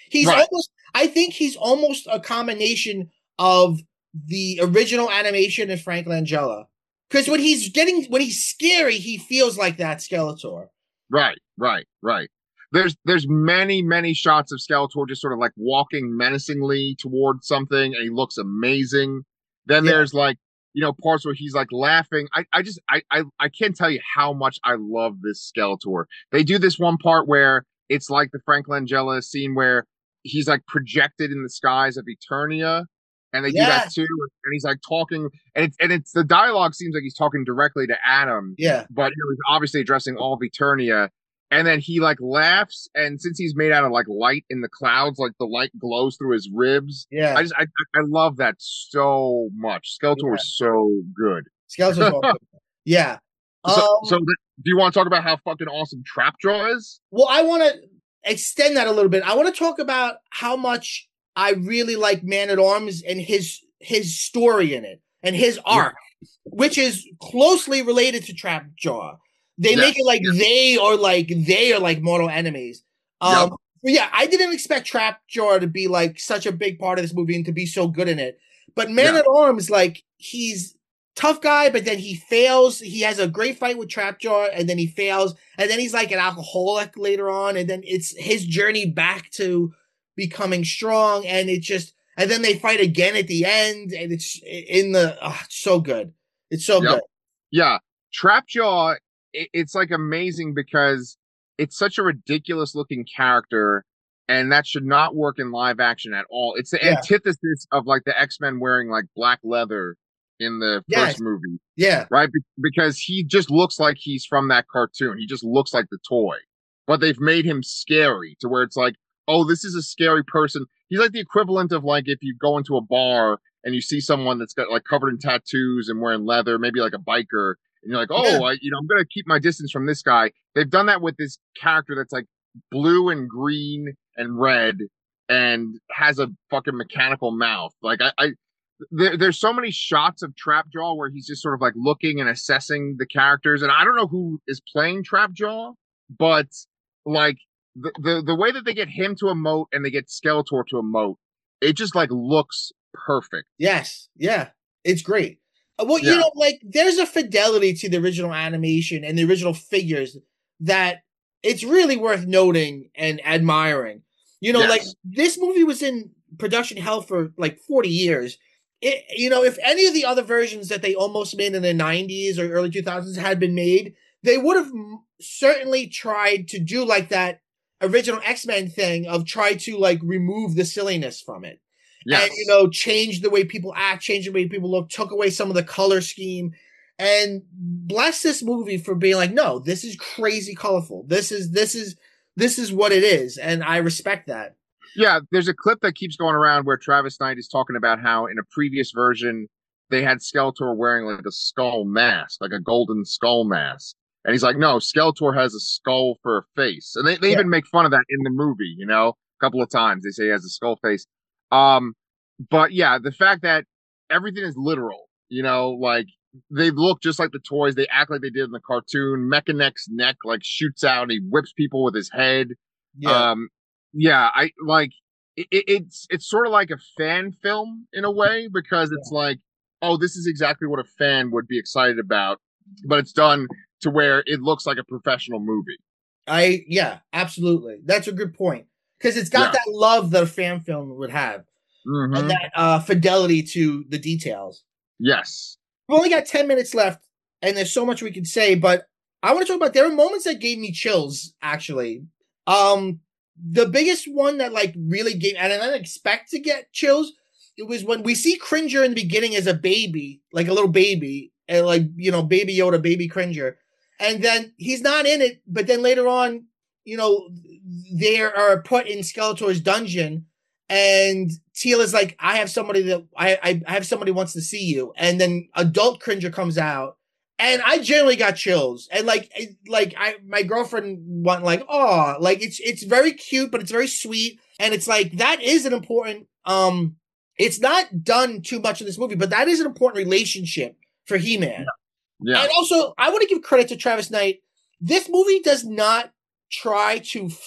He's Right. almost. I think he's almost a combination of the original animation and Frank Langella. Because when he's getting when he's scary, he feels like that Skeletor. Right, right, right. There's there's many, many shots of Skeletor just sort of like walking menacingly towards something, and he looks amazing. Then Yeah. there's like, you know, parts where he's like laughing. I, I just I, I I can't tell you how much I love this Skeletor. They do this one part where it's like the Frank Langella scene where he's like projected in the skies of Eternia, and they do that Yeah. too. And he's like talking, and it's and it's the dialogue seems like he's talking directly to Adam, Yeah. but you know, he's obviously addressing all of Eternia. And then he like laughs, and since he's made out of like light in the clouds, like the light glows through his ribs. Yeah. I just I I love that so much. Skeletor Yeah. was so good. Skeletor's awesome. Yeah. So, Um, so th- do you want to talk about how fucking awesome Trapjaw is? well, I want to extend that a little bit. I want to talk about how much I really like Man at Arms and his his story in it and his arc, yeah. which is closely related to Trapjaw. They yes. make it like yes. they are like they are like mortal enemies. Um, yep. But yeah, I didn't expect Trapjaw to be like such a big part of this movie and to be so good in it. But Man yeah. at Arms, like he's tough guy, but then he fails. He has a great fight with Trapjaw, and then he fails, and then he's like an alcoholic later on, and then it's his journey back to becoming strong, and it just and then they fight again at the end, and it's in the oh, it's so good. It's so yep. good. Yeah, Trapjaw. It's like amazing because it's such a ridiculous looking character, and that should not work in live action at all. It's the yeah. antithesis of like the X-Men wearing like black leather in the yes. first movie. Yeah. Right? Be- because he just looks like he's from that cartoon. He just looks like the toy. But they've made him scary to where it's like, oh, this is a scary person. He's like the equivalent of like if you go into a bar and you see someone that's got like covered in tattoos and wearing leather, maybe like a biker. And you're like, oh, yeah. I, you know, I'm going to keep my distance from this guy. They've done that with this character that's like blue and green and red and has a fucking mechanical mouth. Like I, I there, there's so many shots of Trapjaw where he's just sort of like looking and assessing the characters. And I don't know who is playing Trapjaw, but like the, the, the way that they get him to emote and they get Skeletor to emote, it just like looks perfect. Yes. Yeah. It's great. Well, yeah. you know, like there's a fidelity to the original animation and the original figures that it's really worth noting and admiring. You know, yes. like this movie was in production hell for like forty years. It, you know, if any of the other versions that they almost made in the nineties or early two thousands had been made, they would have certainly tried to do like that original X-Men thing of try to like remove the silliness from it. Yes. And, you know, change the way people act, change the way people look, took away some of the color scheme, and bless this movie for being like, no, this is crazy colorful. This is, this is, this is what it is. And I respect that. Yeah. There's a clip that keeps going around where Travis Knight is talking about how in a previous version, they had Skeletor wearing like a skull mask, like a golden skull mask. And he's like, no, Skeletor has a skull for a face. And they, they yeah. even make fun of that in the movie, you know, a couple of times they say he has a skull face. Um, but yeah, the fact that everything is literal, you know, like they look just like the toys. They act like they did in the cartoon. Mechanex's neck like shoots out and he whips people with his head. Yeah. Um, yeah, I like it, it's, it's sort of like a fan film in a way because it's yeah. like, oh, this is exactly what a fan would be excited about, but it's done to where it looks like a professional movie. I, yeah, absolutely. That's a good point. Because it's got yeah. that love that a fan film would have. Mm-hmm. And that uh, fidelity to the details. Yes. We've only got ten minutes left, and there's so much we can say, but I want to talk about, there are moments that gave me chills, actually. Um, the biggest one that, like, really gave, and I didn't expect to get chills, it was when we see Cringer in the beginning as a baby, like a little baby, and like, you know, Baby Yoda, Baby Cringer. And then he's not in it, but then later on, you know, they are put in Skeletor's dungeon, and Teela's like, I have somebody that I, I have somebody who wants to see you. And then adult Cringer comes out, and I generally got chills. And like, like I, my girlfriend went like, oh, like it's, it's very cute, but it's very sweet. And it's like, that is an important, um, it's not done too much in this movie, but that is an important relationship for He-Man. Yeah. Yeah. And also, I want to give credit to Travis Knight. This movie does not try to fit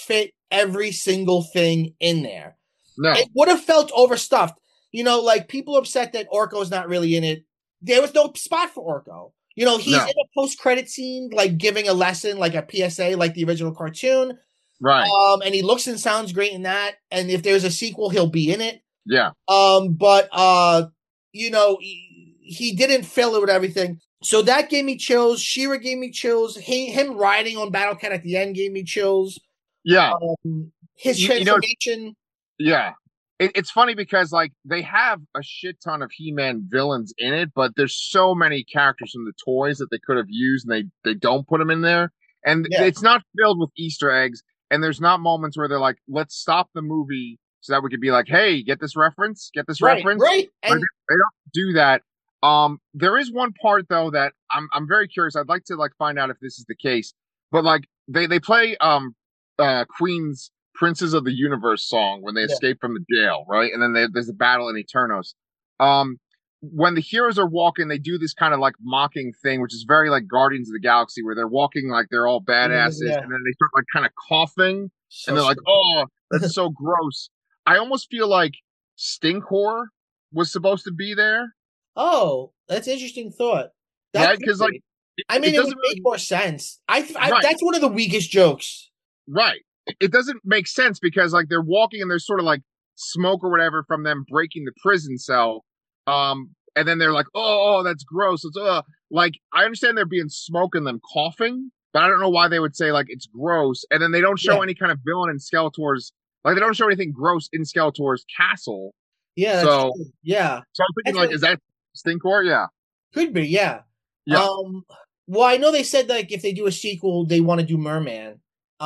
every single thing in there. No. It would have felt overstuffed. You know, like people are upset that Orko's not really in it. There was no spot for Orko. You know, he's No. in a post-credit scene, like giving a lesson, like a P S A, like the original cartoon. Right. Um, and he looks and sounds great in that. And if there's a sequel, he'll be in it. Yeah. Um, but uh, you know, he, he didn't fill it with everything. So that gave me chills. She-Ra gave me chills. He, him riding on Battle Cat at the end gave me chills. Yeah. Um, his You, you know, transformation. yeah. It, it's funny because like they have a shit ton of He-Man villains in it, but there's so many characters from the toys that they could have used, and they they don't put them in there. And Yeah. it's not filled with Easter eggs, and there's not moments where they're like, let's stop the movie so that we could be like, hey, get this reference, get this Right, reference. right. Like, And they, they don't do that. Um, there is one part though that I'm I'm very curious. I'd like to like find out if this is the case. But like they they play um uh Queen's Princes of the Universe song when they Yeah. escape from the jail, right? And then they, there's a battle in Eternos. Um, when the heroes are walking, they do this kind of like mocking thing, which is very like Guardians of the Galaxy, where they're walking like they're all badasses, Yeah. and then they start like kind of coughing, So and they're like, stupid. "Oh, that's so gross." I almost feel like Stinkor was supposed to be there, Oh, that's an interesting thought. That right? could Because like be. it, I mean, it it would doesn't make really, more sense. I, I right, that's one of the weakest jokes. right. It doesn't make sense because like they're walking and there's sort of like smoke or whatever from them breaking the prison cell. Um, and then they're like, oh, oh that's gross. It's uh like I understand there being smoke and them coughing, but I don't know why they would say like it's gross. And then they don't show Yeah. any kind of villain in Skeletor's like they don't show anything gross in Skeletor's castle. Yeah, that's So true. Yeah. so I'm thinking That's like, what, is that Stinkor? Yeah. could be, yeah. Yeah. Um well, I know they said like if they do a sequel, they want to do Merman.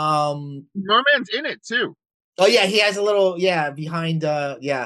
Um Merman's in it too. oh yeah, he has a little yeah, behind uh yeah.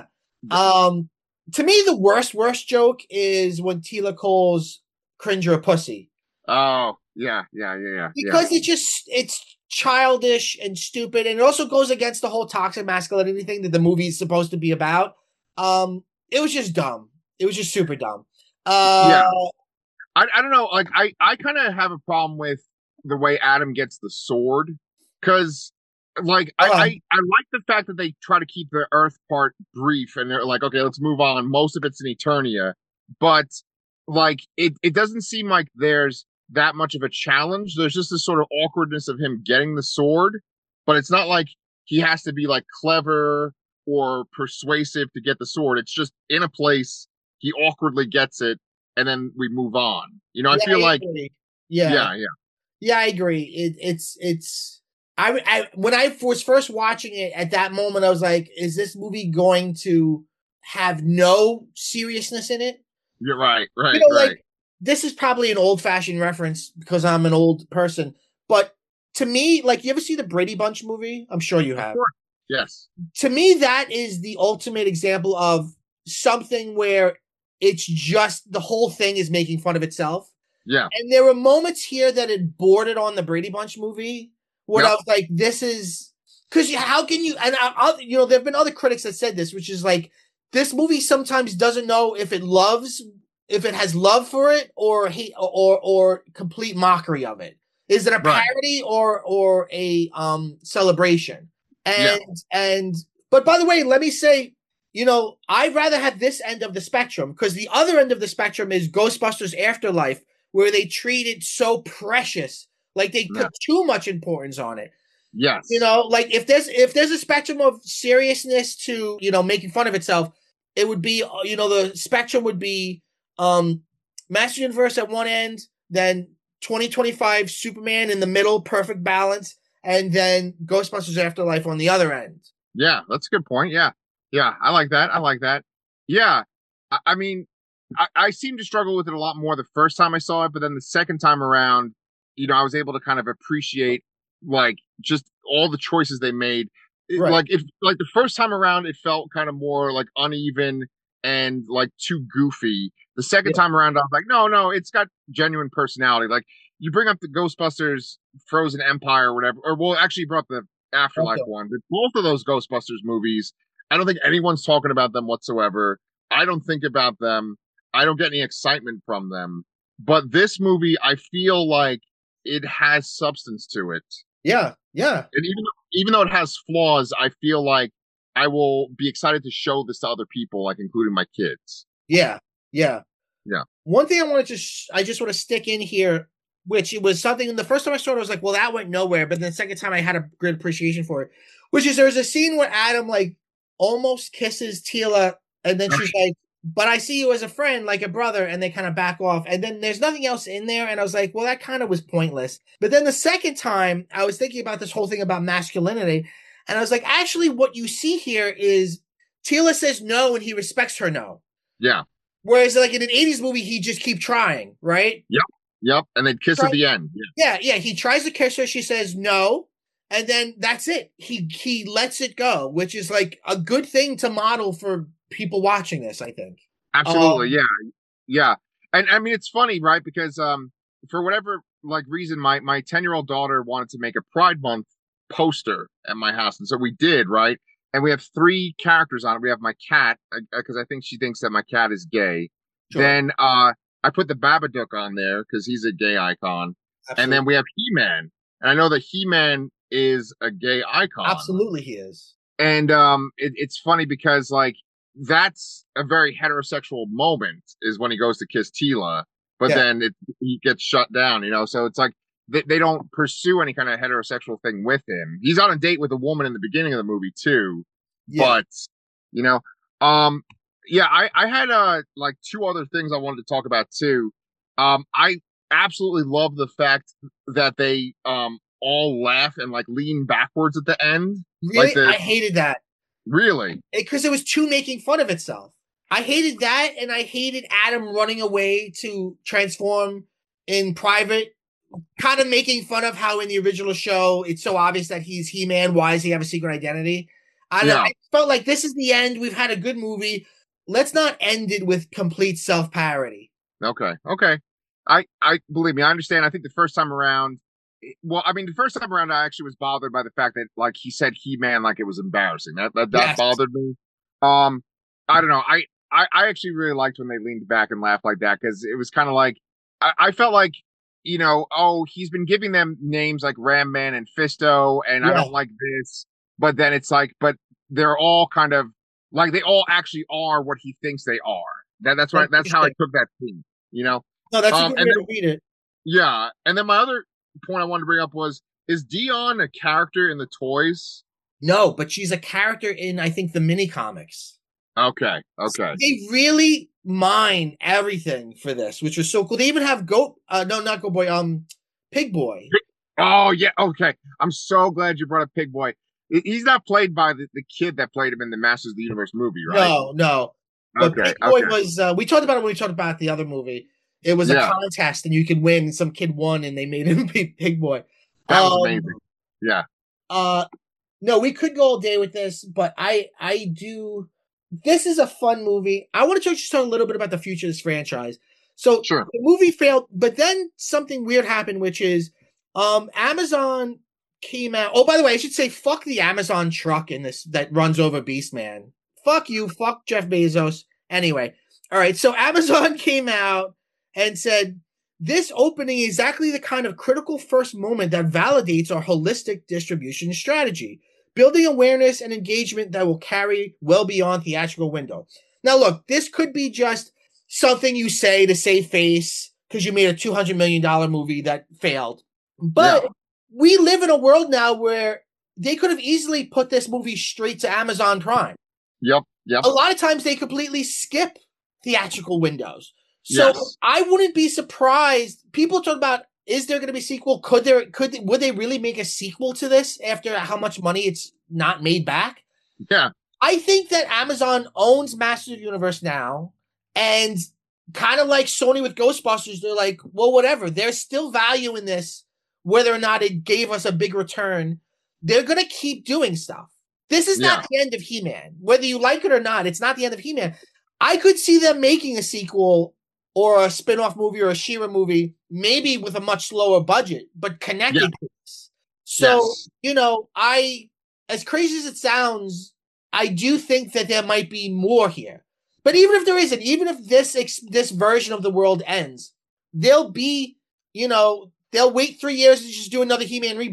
Um to me the worst worst joke is when Tila calls Cringer a pussy. Oh, yeah, yeah, yeah, yeah. Because yeah. it just it's childish and stupid, and it also goes against the whole toxic masculinity thing that the movie is supposed to be about. Um, it was just dumb. It was just super dumb. Uh, Yeah. I, I don't know. Like I, I kind of have a problem with the way Adam gets the sword because, like, I, uh, I, I like the fact that they try to keep the Earth part brief and they're like, okay, let's move on. Most of it's in Eternia, but like, it, it doesn't seem like there's that much of a challenge. There's just this sort of awkwardness of him getting the sword, but it's not like he has to be like clever or persuasive to get the sword. It's just in a place he awkwardly gets it and then we move on. You know, I yeah, feel I like, agree. yeah, yeah, yeah, yeah, I agree. It, it's it's. I, I when I was first watching it at that moment, I was like, "Is this movie going to have no seriousness in it?" you're right, right, You know, right. like this is probably an old fashioned reference because I'm an old person, but to me, like you ever see the Brady Bunch movie? I'm sure you Of have. course, yes, To me, that is the ultimate example of something where it's just the whole thing is making fun of itself. yeah, And there were moments here that it bordered on the Brady Bunch movie where yep, I was like, this is because how can you? And I, I, you know, there have been other critics that said this, which is like this movie sometimes doesn't know if it loves, if it has love for it or hate or or complete mockery of it. Is it a right, parody or or a um celebration? yeah, And and but by the way, let me say, you know, I'd rather have this end of the spectrum because the other end of the spectrum is Ghostbusters Afterlife, where they treat it so precious, like they yeah, put too much importance on it. You yes, know, like if there's if there's a spectrum of seriousness to, you know, making fun of itself, it would be, you know, the spectrum would be um Master Universe at one end, then twenty twenty-five Superman in the middle, perfect balance, and then Ghostbusters Afterlife on the other end. yeah. That's a good point. Yeah, yeah. I like that. I like that. Yeah. I, I mean, I, I seem to struggle with it a lot more the first time I saw it, but then the second time around, you know, I was able to kind of appreciate like just all the choices they made. It, Right. like it, like the first time around, it felt kind of more like uneven and like too goofy. The second Yeah. time around, I was like, no, no, it's got genuine personality. Like you bring up the Ghostbusters Frozen Empire or whatever, or well, actually you brought up the Afterlife Okay. one, but both of those Ghostbusters movies, I don't think anyone's talking about them whatsoever. I don't think about them. I don't get any excitement from them. But this movie, I feel like it has substance to it. Yeah. Yeah. And even even though it has flaws, I feel like I will be excited to show this to other people, like including my kids. Yeah, yeah. Yeah. One thing I want to just, I just want to stick in here, which it was something, the first time I saw it, I was like, well, that went nowhere. But then the second time I had a good appreciation for it, which is there's a scene where Adam, like, almost kisses Tila, and then she's like, but I see you as a friend, like a brother, and they kind of back off. And then there's nothing else in there. And I was like, well, that kind of was pointless. But then the second time, I was thinking about this whole thing about masculinity. And I was like, actually, what you see here is Tila says no, and he respects her no. Yeah. Whereas, like, in an eighties movie, he'd just keep trying, right? Yep. Yep. And they'd kiss Try- at the end. Yeah. yeah, yeah. He tries to kiss her. She says no. And then that's it. He he lets it go, which is like a good thing to model for people watching this, I think. Absolutely. Um, yeah. Yeah. And I mean, it's funny, right? Because um, for whatever like reason, my my ten year old daughter wanted to make a Pride Month poster at my house, and so we did, right? And we have three characters on it. We have my cat, because I think she thinks that my cat is gay. Sure. Then uh, I put the Babadook on there because he's a gay icon. Absolutely. And then we have He-Man, and I know that He-Man is a gay icon. Absolutely, he is. And um, it, it's funny because like that's a very heterosexual moment is when he goes to kiss Tila, but yeah. then it, he gets shut down, you know. So it's like they, they don't pursue any kind of heterosexual thing with him. He's on a date with a woman in the beginning of the movie too, yeah. but you know, um, yeah, I I had uh like two other things I wanted to talk about too. Um, I absolutely love the fact that they um. all laugh and like lean backwards at the end. Really? Like the, I hated that. Really? Because it, it was too making fun of itself. I hated that, and I hated Adam running away to transform in private, kind of making fun of how in the original show it's so obvious that he's He-Man. Why does he have a secret identity? I, don't yeah. know, I felt like this is the end. We've had a good movie. Let's not end it with complete self-parody. Okay. Okay. I, I believe me, I understand. I think the first time around, well, I mean, the first time around, I actually was bothered by the fact that, like, he said He-Man like it was embarrassing. That that, that yes. bothered me. Um, I don't know. I, I, I actually really liked when they leaned back and laughed like that because it was kind of like I, I felt like, you know, oh, he's been giving them names like Ram Man and Fisto, and yeah. I don't like this. But then it's like, but they're all kind of like they all actually are what he thinks they are. That that's right. That's how I took that scene. You know. No, that's um, a good way to read it. Yeah, and then my other point I wanted to bring up was, is Dion a character in the toys? No, but she's a character in, I think, the mini comics. Okay, okay. So they really mine everything for this, which was so cool. They even have Goat, uh, no, not Goat Boy, um, Pig Boy. Oh, yeah, okay. I'm so glad you brought up Pig Boy. He's not played by the, the kid that played him in the Masters of the Universe movie, right? No, no. But okay, Pig Boy okay. was, uh, we talked about it when we talked about the other movie. It was yeah. a contest, and you could win. Some kid won, and they made him be Pig Boy. That was um, amazing. Yeah. Uh, no, we could go all day with this, but I, I do. This is a fun movie. I want to just talk a little bit about the future of this franchise. So sure. The movie failed, but then something weird happened, which is, um, Amazon came out. Oh, by the way, I should say, fuck the Amazon truck in this that runs over Beastman. Fuck you. Fuck Jeff Bezos. Anyway, all right. So Amazon came out and said, this opening is exactly the kind of critical first moment that validates our holistic distribution strategy, building awareness and engagement that will carry well beyond theatrical window. Now, look, this could be just something you say to save face because you made a two hundred million dollars movie that failed. But yeah. we live in a world now where they could have easily put this movie straight to Amazon Prime. Yep, yep. A lot of times they completely skip theatrical windows. So yes. I wouldn't be surprised. People talk about, is there going to be a sequel? Could there, could, would they really make a sequel to this after how much money it's not made back? Yeah. I think that Amazon owns Masters of the Universe now, and kind of like Sony with Ghostbusters, they're like, well, whatever. There's still value in this, whether or not it gave us a big return. They're going to keep doing stuff. This is not yeah. the end of He-Man. Whether you like it or not, it's not the end of He-Man. I could see them making a sequel or a spin-off movie or a She-Ra movie, maybe with a much lower budget, but connected yeah. to this. So, yes. you know, I, as crazy as it sounds, I do think that there might be more here. But even if there isn't, even if this ex- this version of the world ends, there'll be, you know, they'll wait three years to just do another He-Man reboot.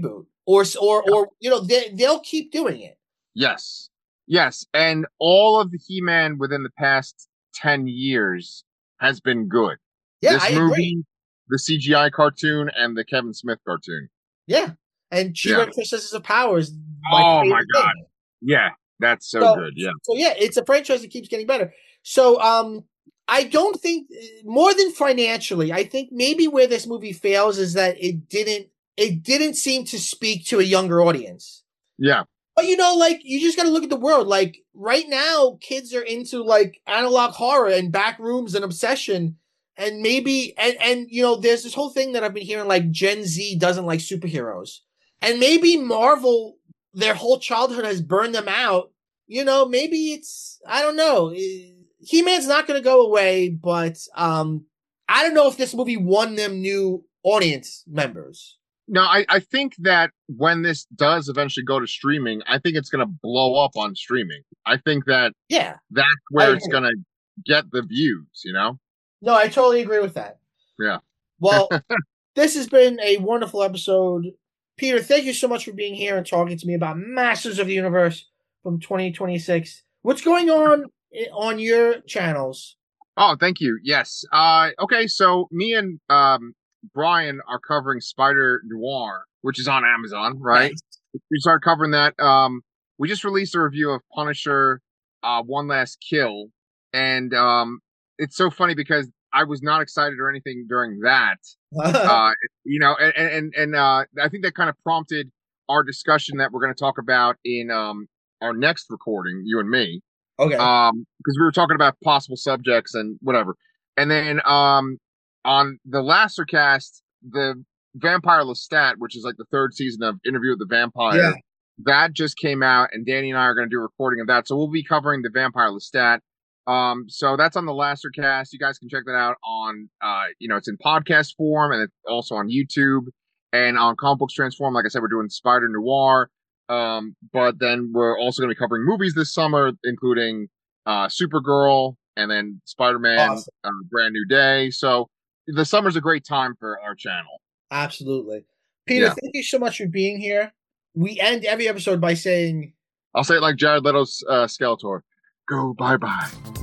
or or or you know they they'll keep doing it. Yes, yes, and all of the He-Man within the past ten years has been good. Yeah, This I agree. movie, the C G I cartoon, and the Kevin Smith cartoon. Yeah, and Yeah. She-Ra Princesses of Power is my Oh my favorite God. thing. Yeah, that's so So, good. Yeah. so yeah, it's a franchise that keeps getting better. So, um, I don't think more than financially, I think maybe where this movie fails is that it didn't it didn't seem to speak to a younger audience. Yeah. But you know, like you just got to look at the world. Like right now, kids are into like analog horror and back rooms and obsession, and maybe and and you know, there's this whole thing that I've been hearing like Gen Z doesn't like superheroes, and maybe Marvel, their whole childhood has burned them out. You know, maybe it's I don't know. He Man's not going to go away, but um, I don't know if this movie won them new audience members. No, I, I think that when this does eventually go to streaming, I think it's going to blow up on streaming. I think that Yeah, that's where it's going to get the views, you know? No, I totally agree with that. Yeah. Well, this has been a wonderful episode. Peter, thank you so much for being here and talking to me about Masters of the Universe from twenty twenty-six. What's going on on your channels? Oh, thank you. Yes. Uh, okay, so me and um, Brian are covering Spider Noir, which is on Amazon, right? Nice. We started covering that. Um, we just released a review of Punisher, uh, One Last Kill, and um, it's so funny because I was not excited or anything during that. uh, you know, and and and uh, I think that kind of prompted our discussion that we're going to talk about in um, our next recording, you and me. Okay. Um, because we were talking about possible subjects and whatever. And then um on the Lasser cast, the Vampire Lestat, which is like the third season of Interview with the Vampire, yeah. that just came out, and Danny and I are going to do a recording of that. So we'll be covering the Vampire Lestat. Um, so that's on the Lasser cast. You guys can check that out on uh, you know, it's in podcast form, and it's also on YouTube and on Comic Books Transform. Like I said, we're doing Spider Noir. Um, but then we're also going to be covering movies this summer, including uh, Supergirl and then Spider-Man, awesome. uh, Brand New Day. So the summer's a great time for our channel. Absolutely. Peter, yeah. thank you so much for being here. We end every episode by saying... I'll say it like Jared Leto's uh, Skeletor. Go bye-bye.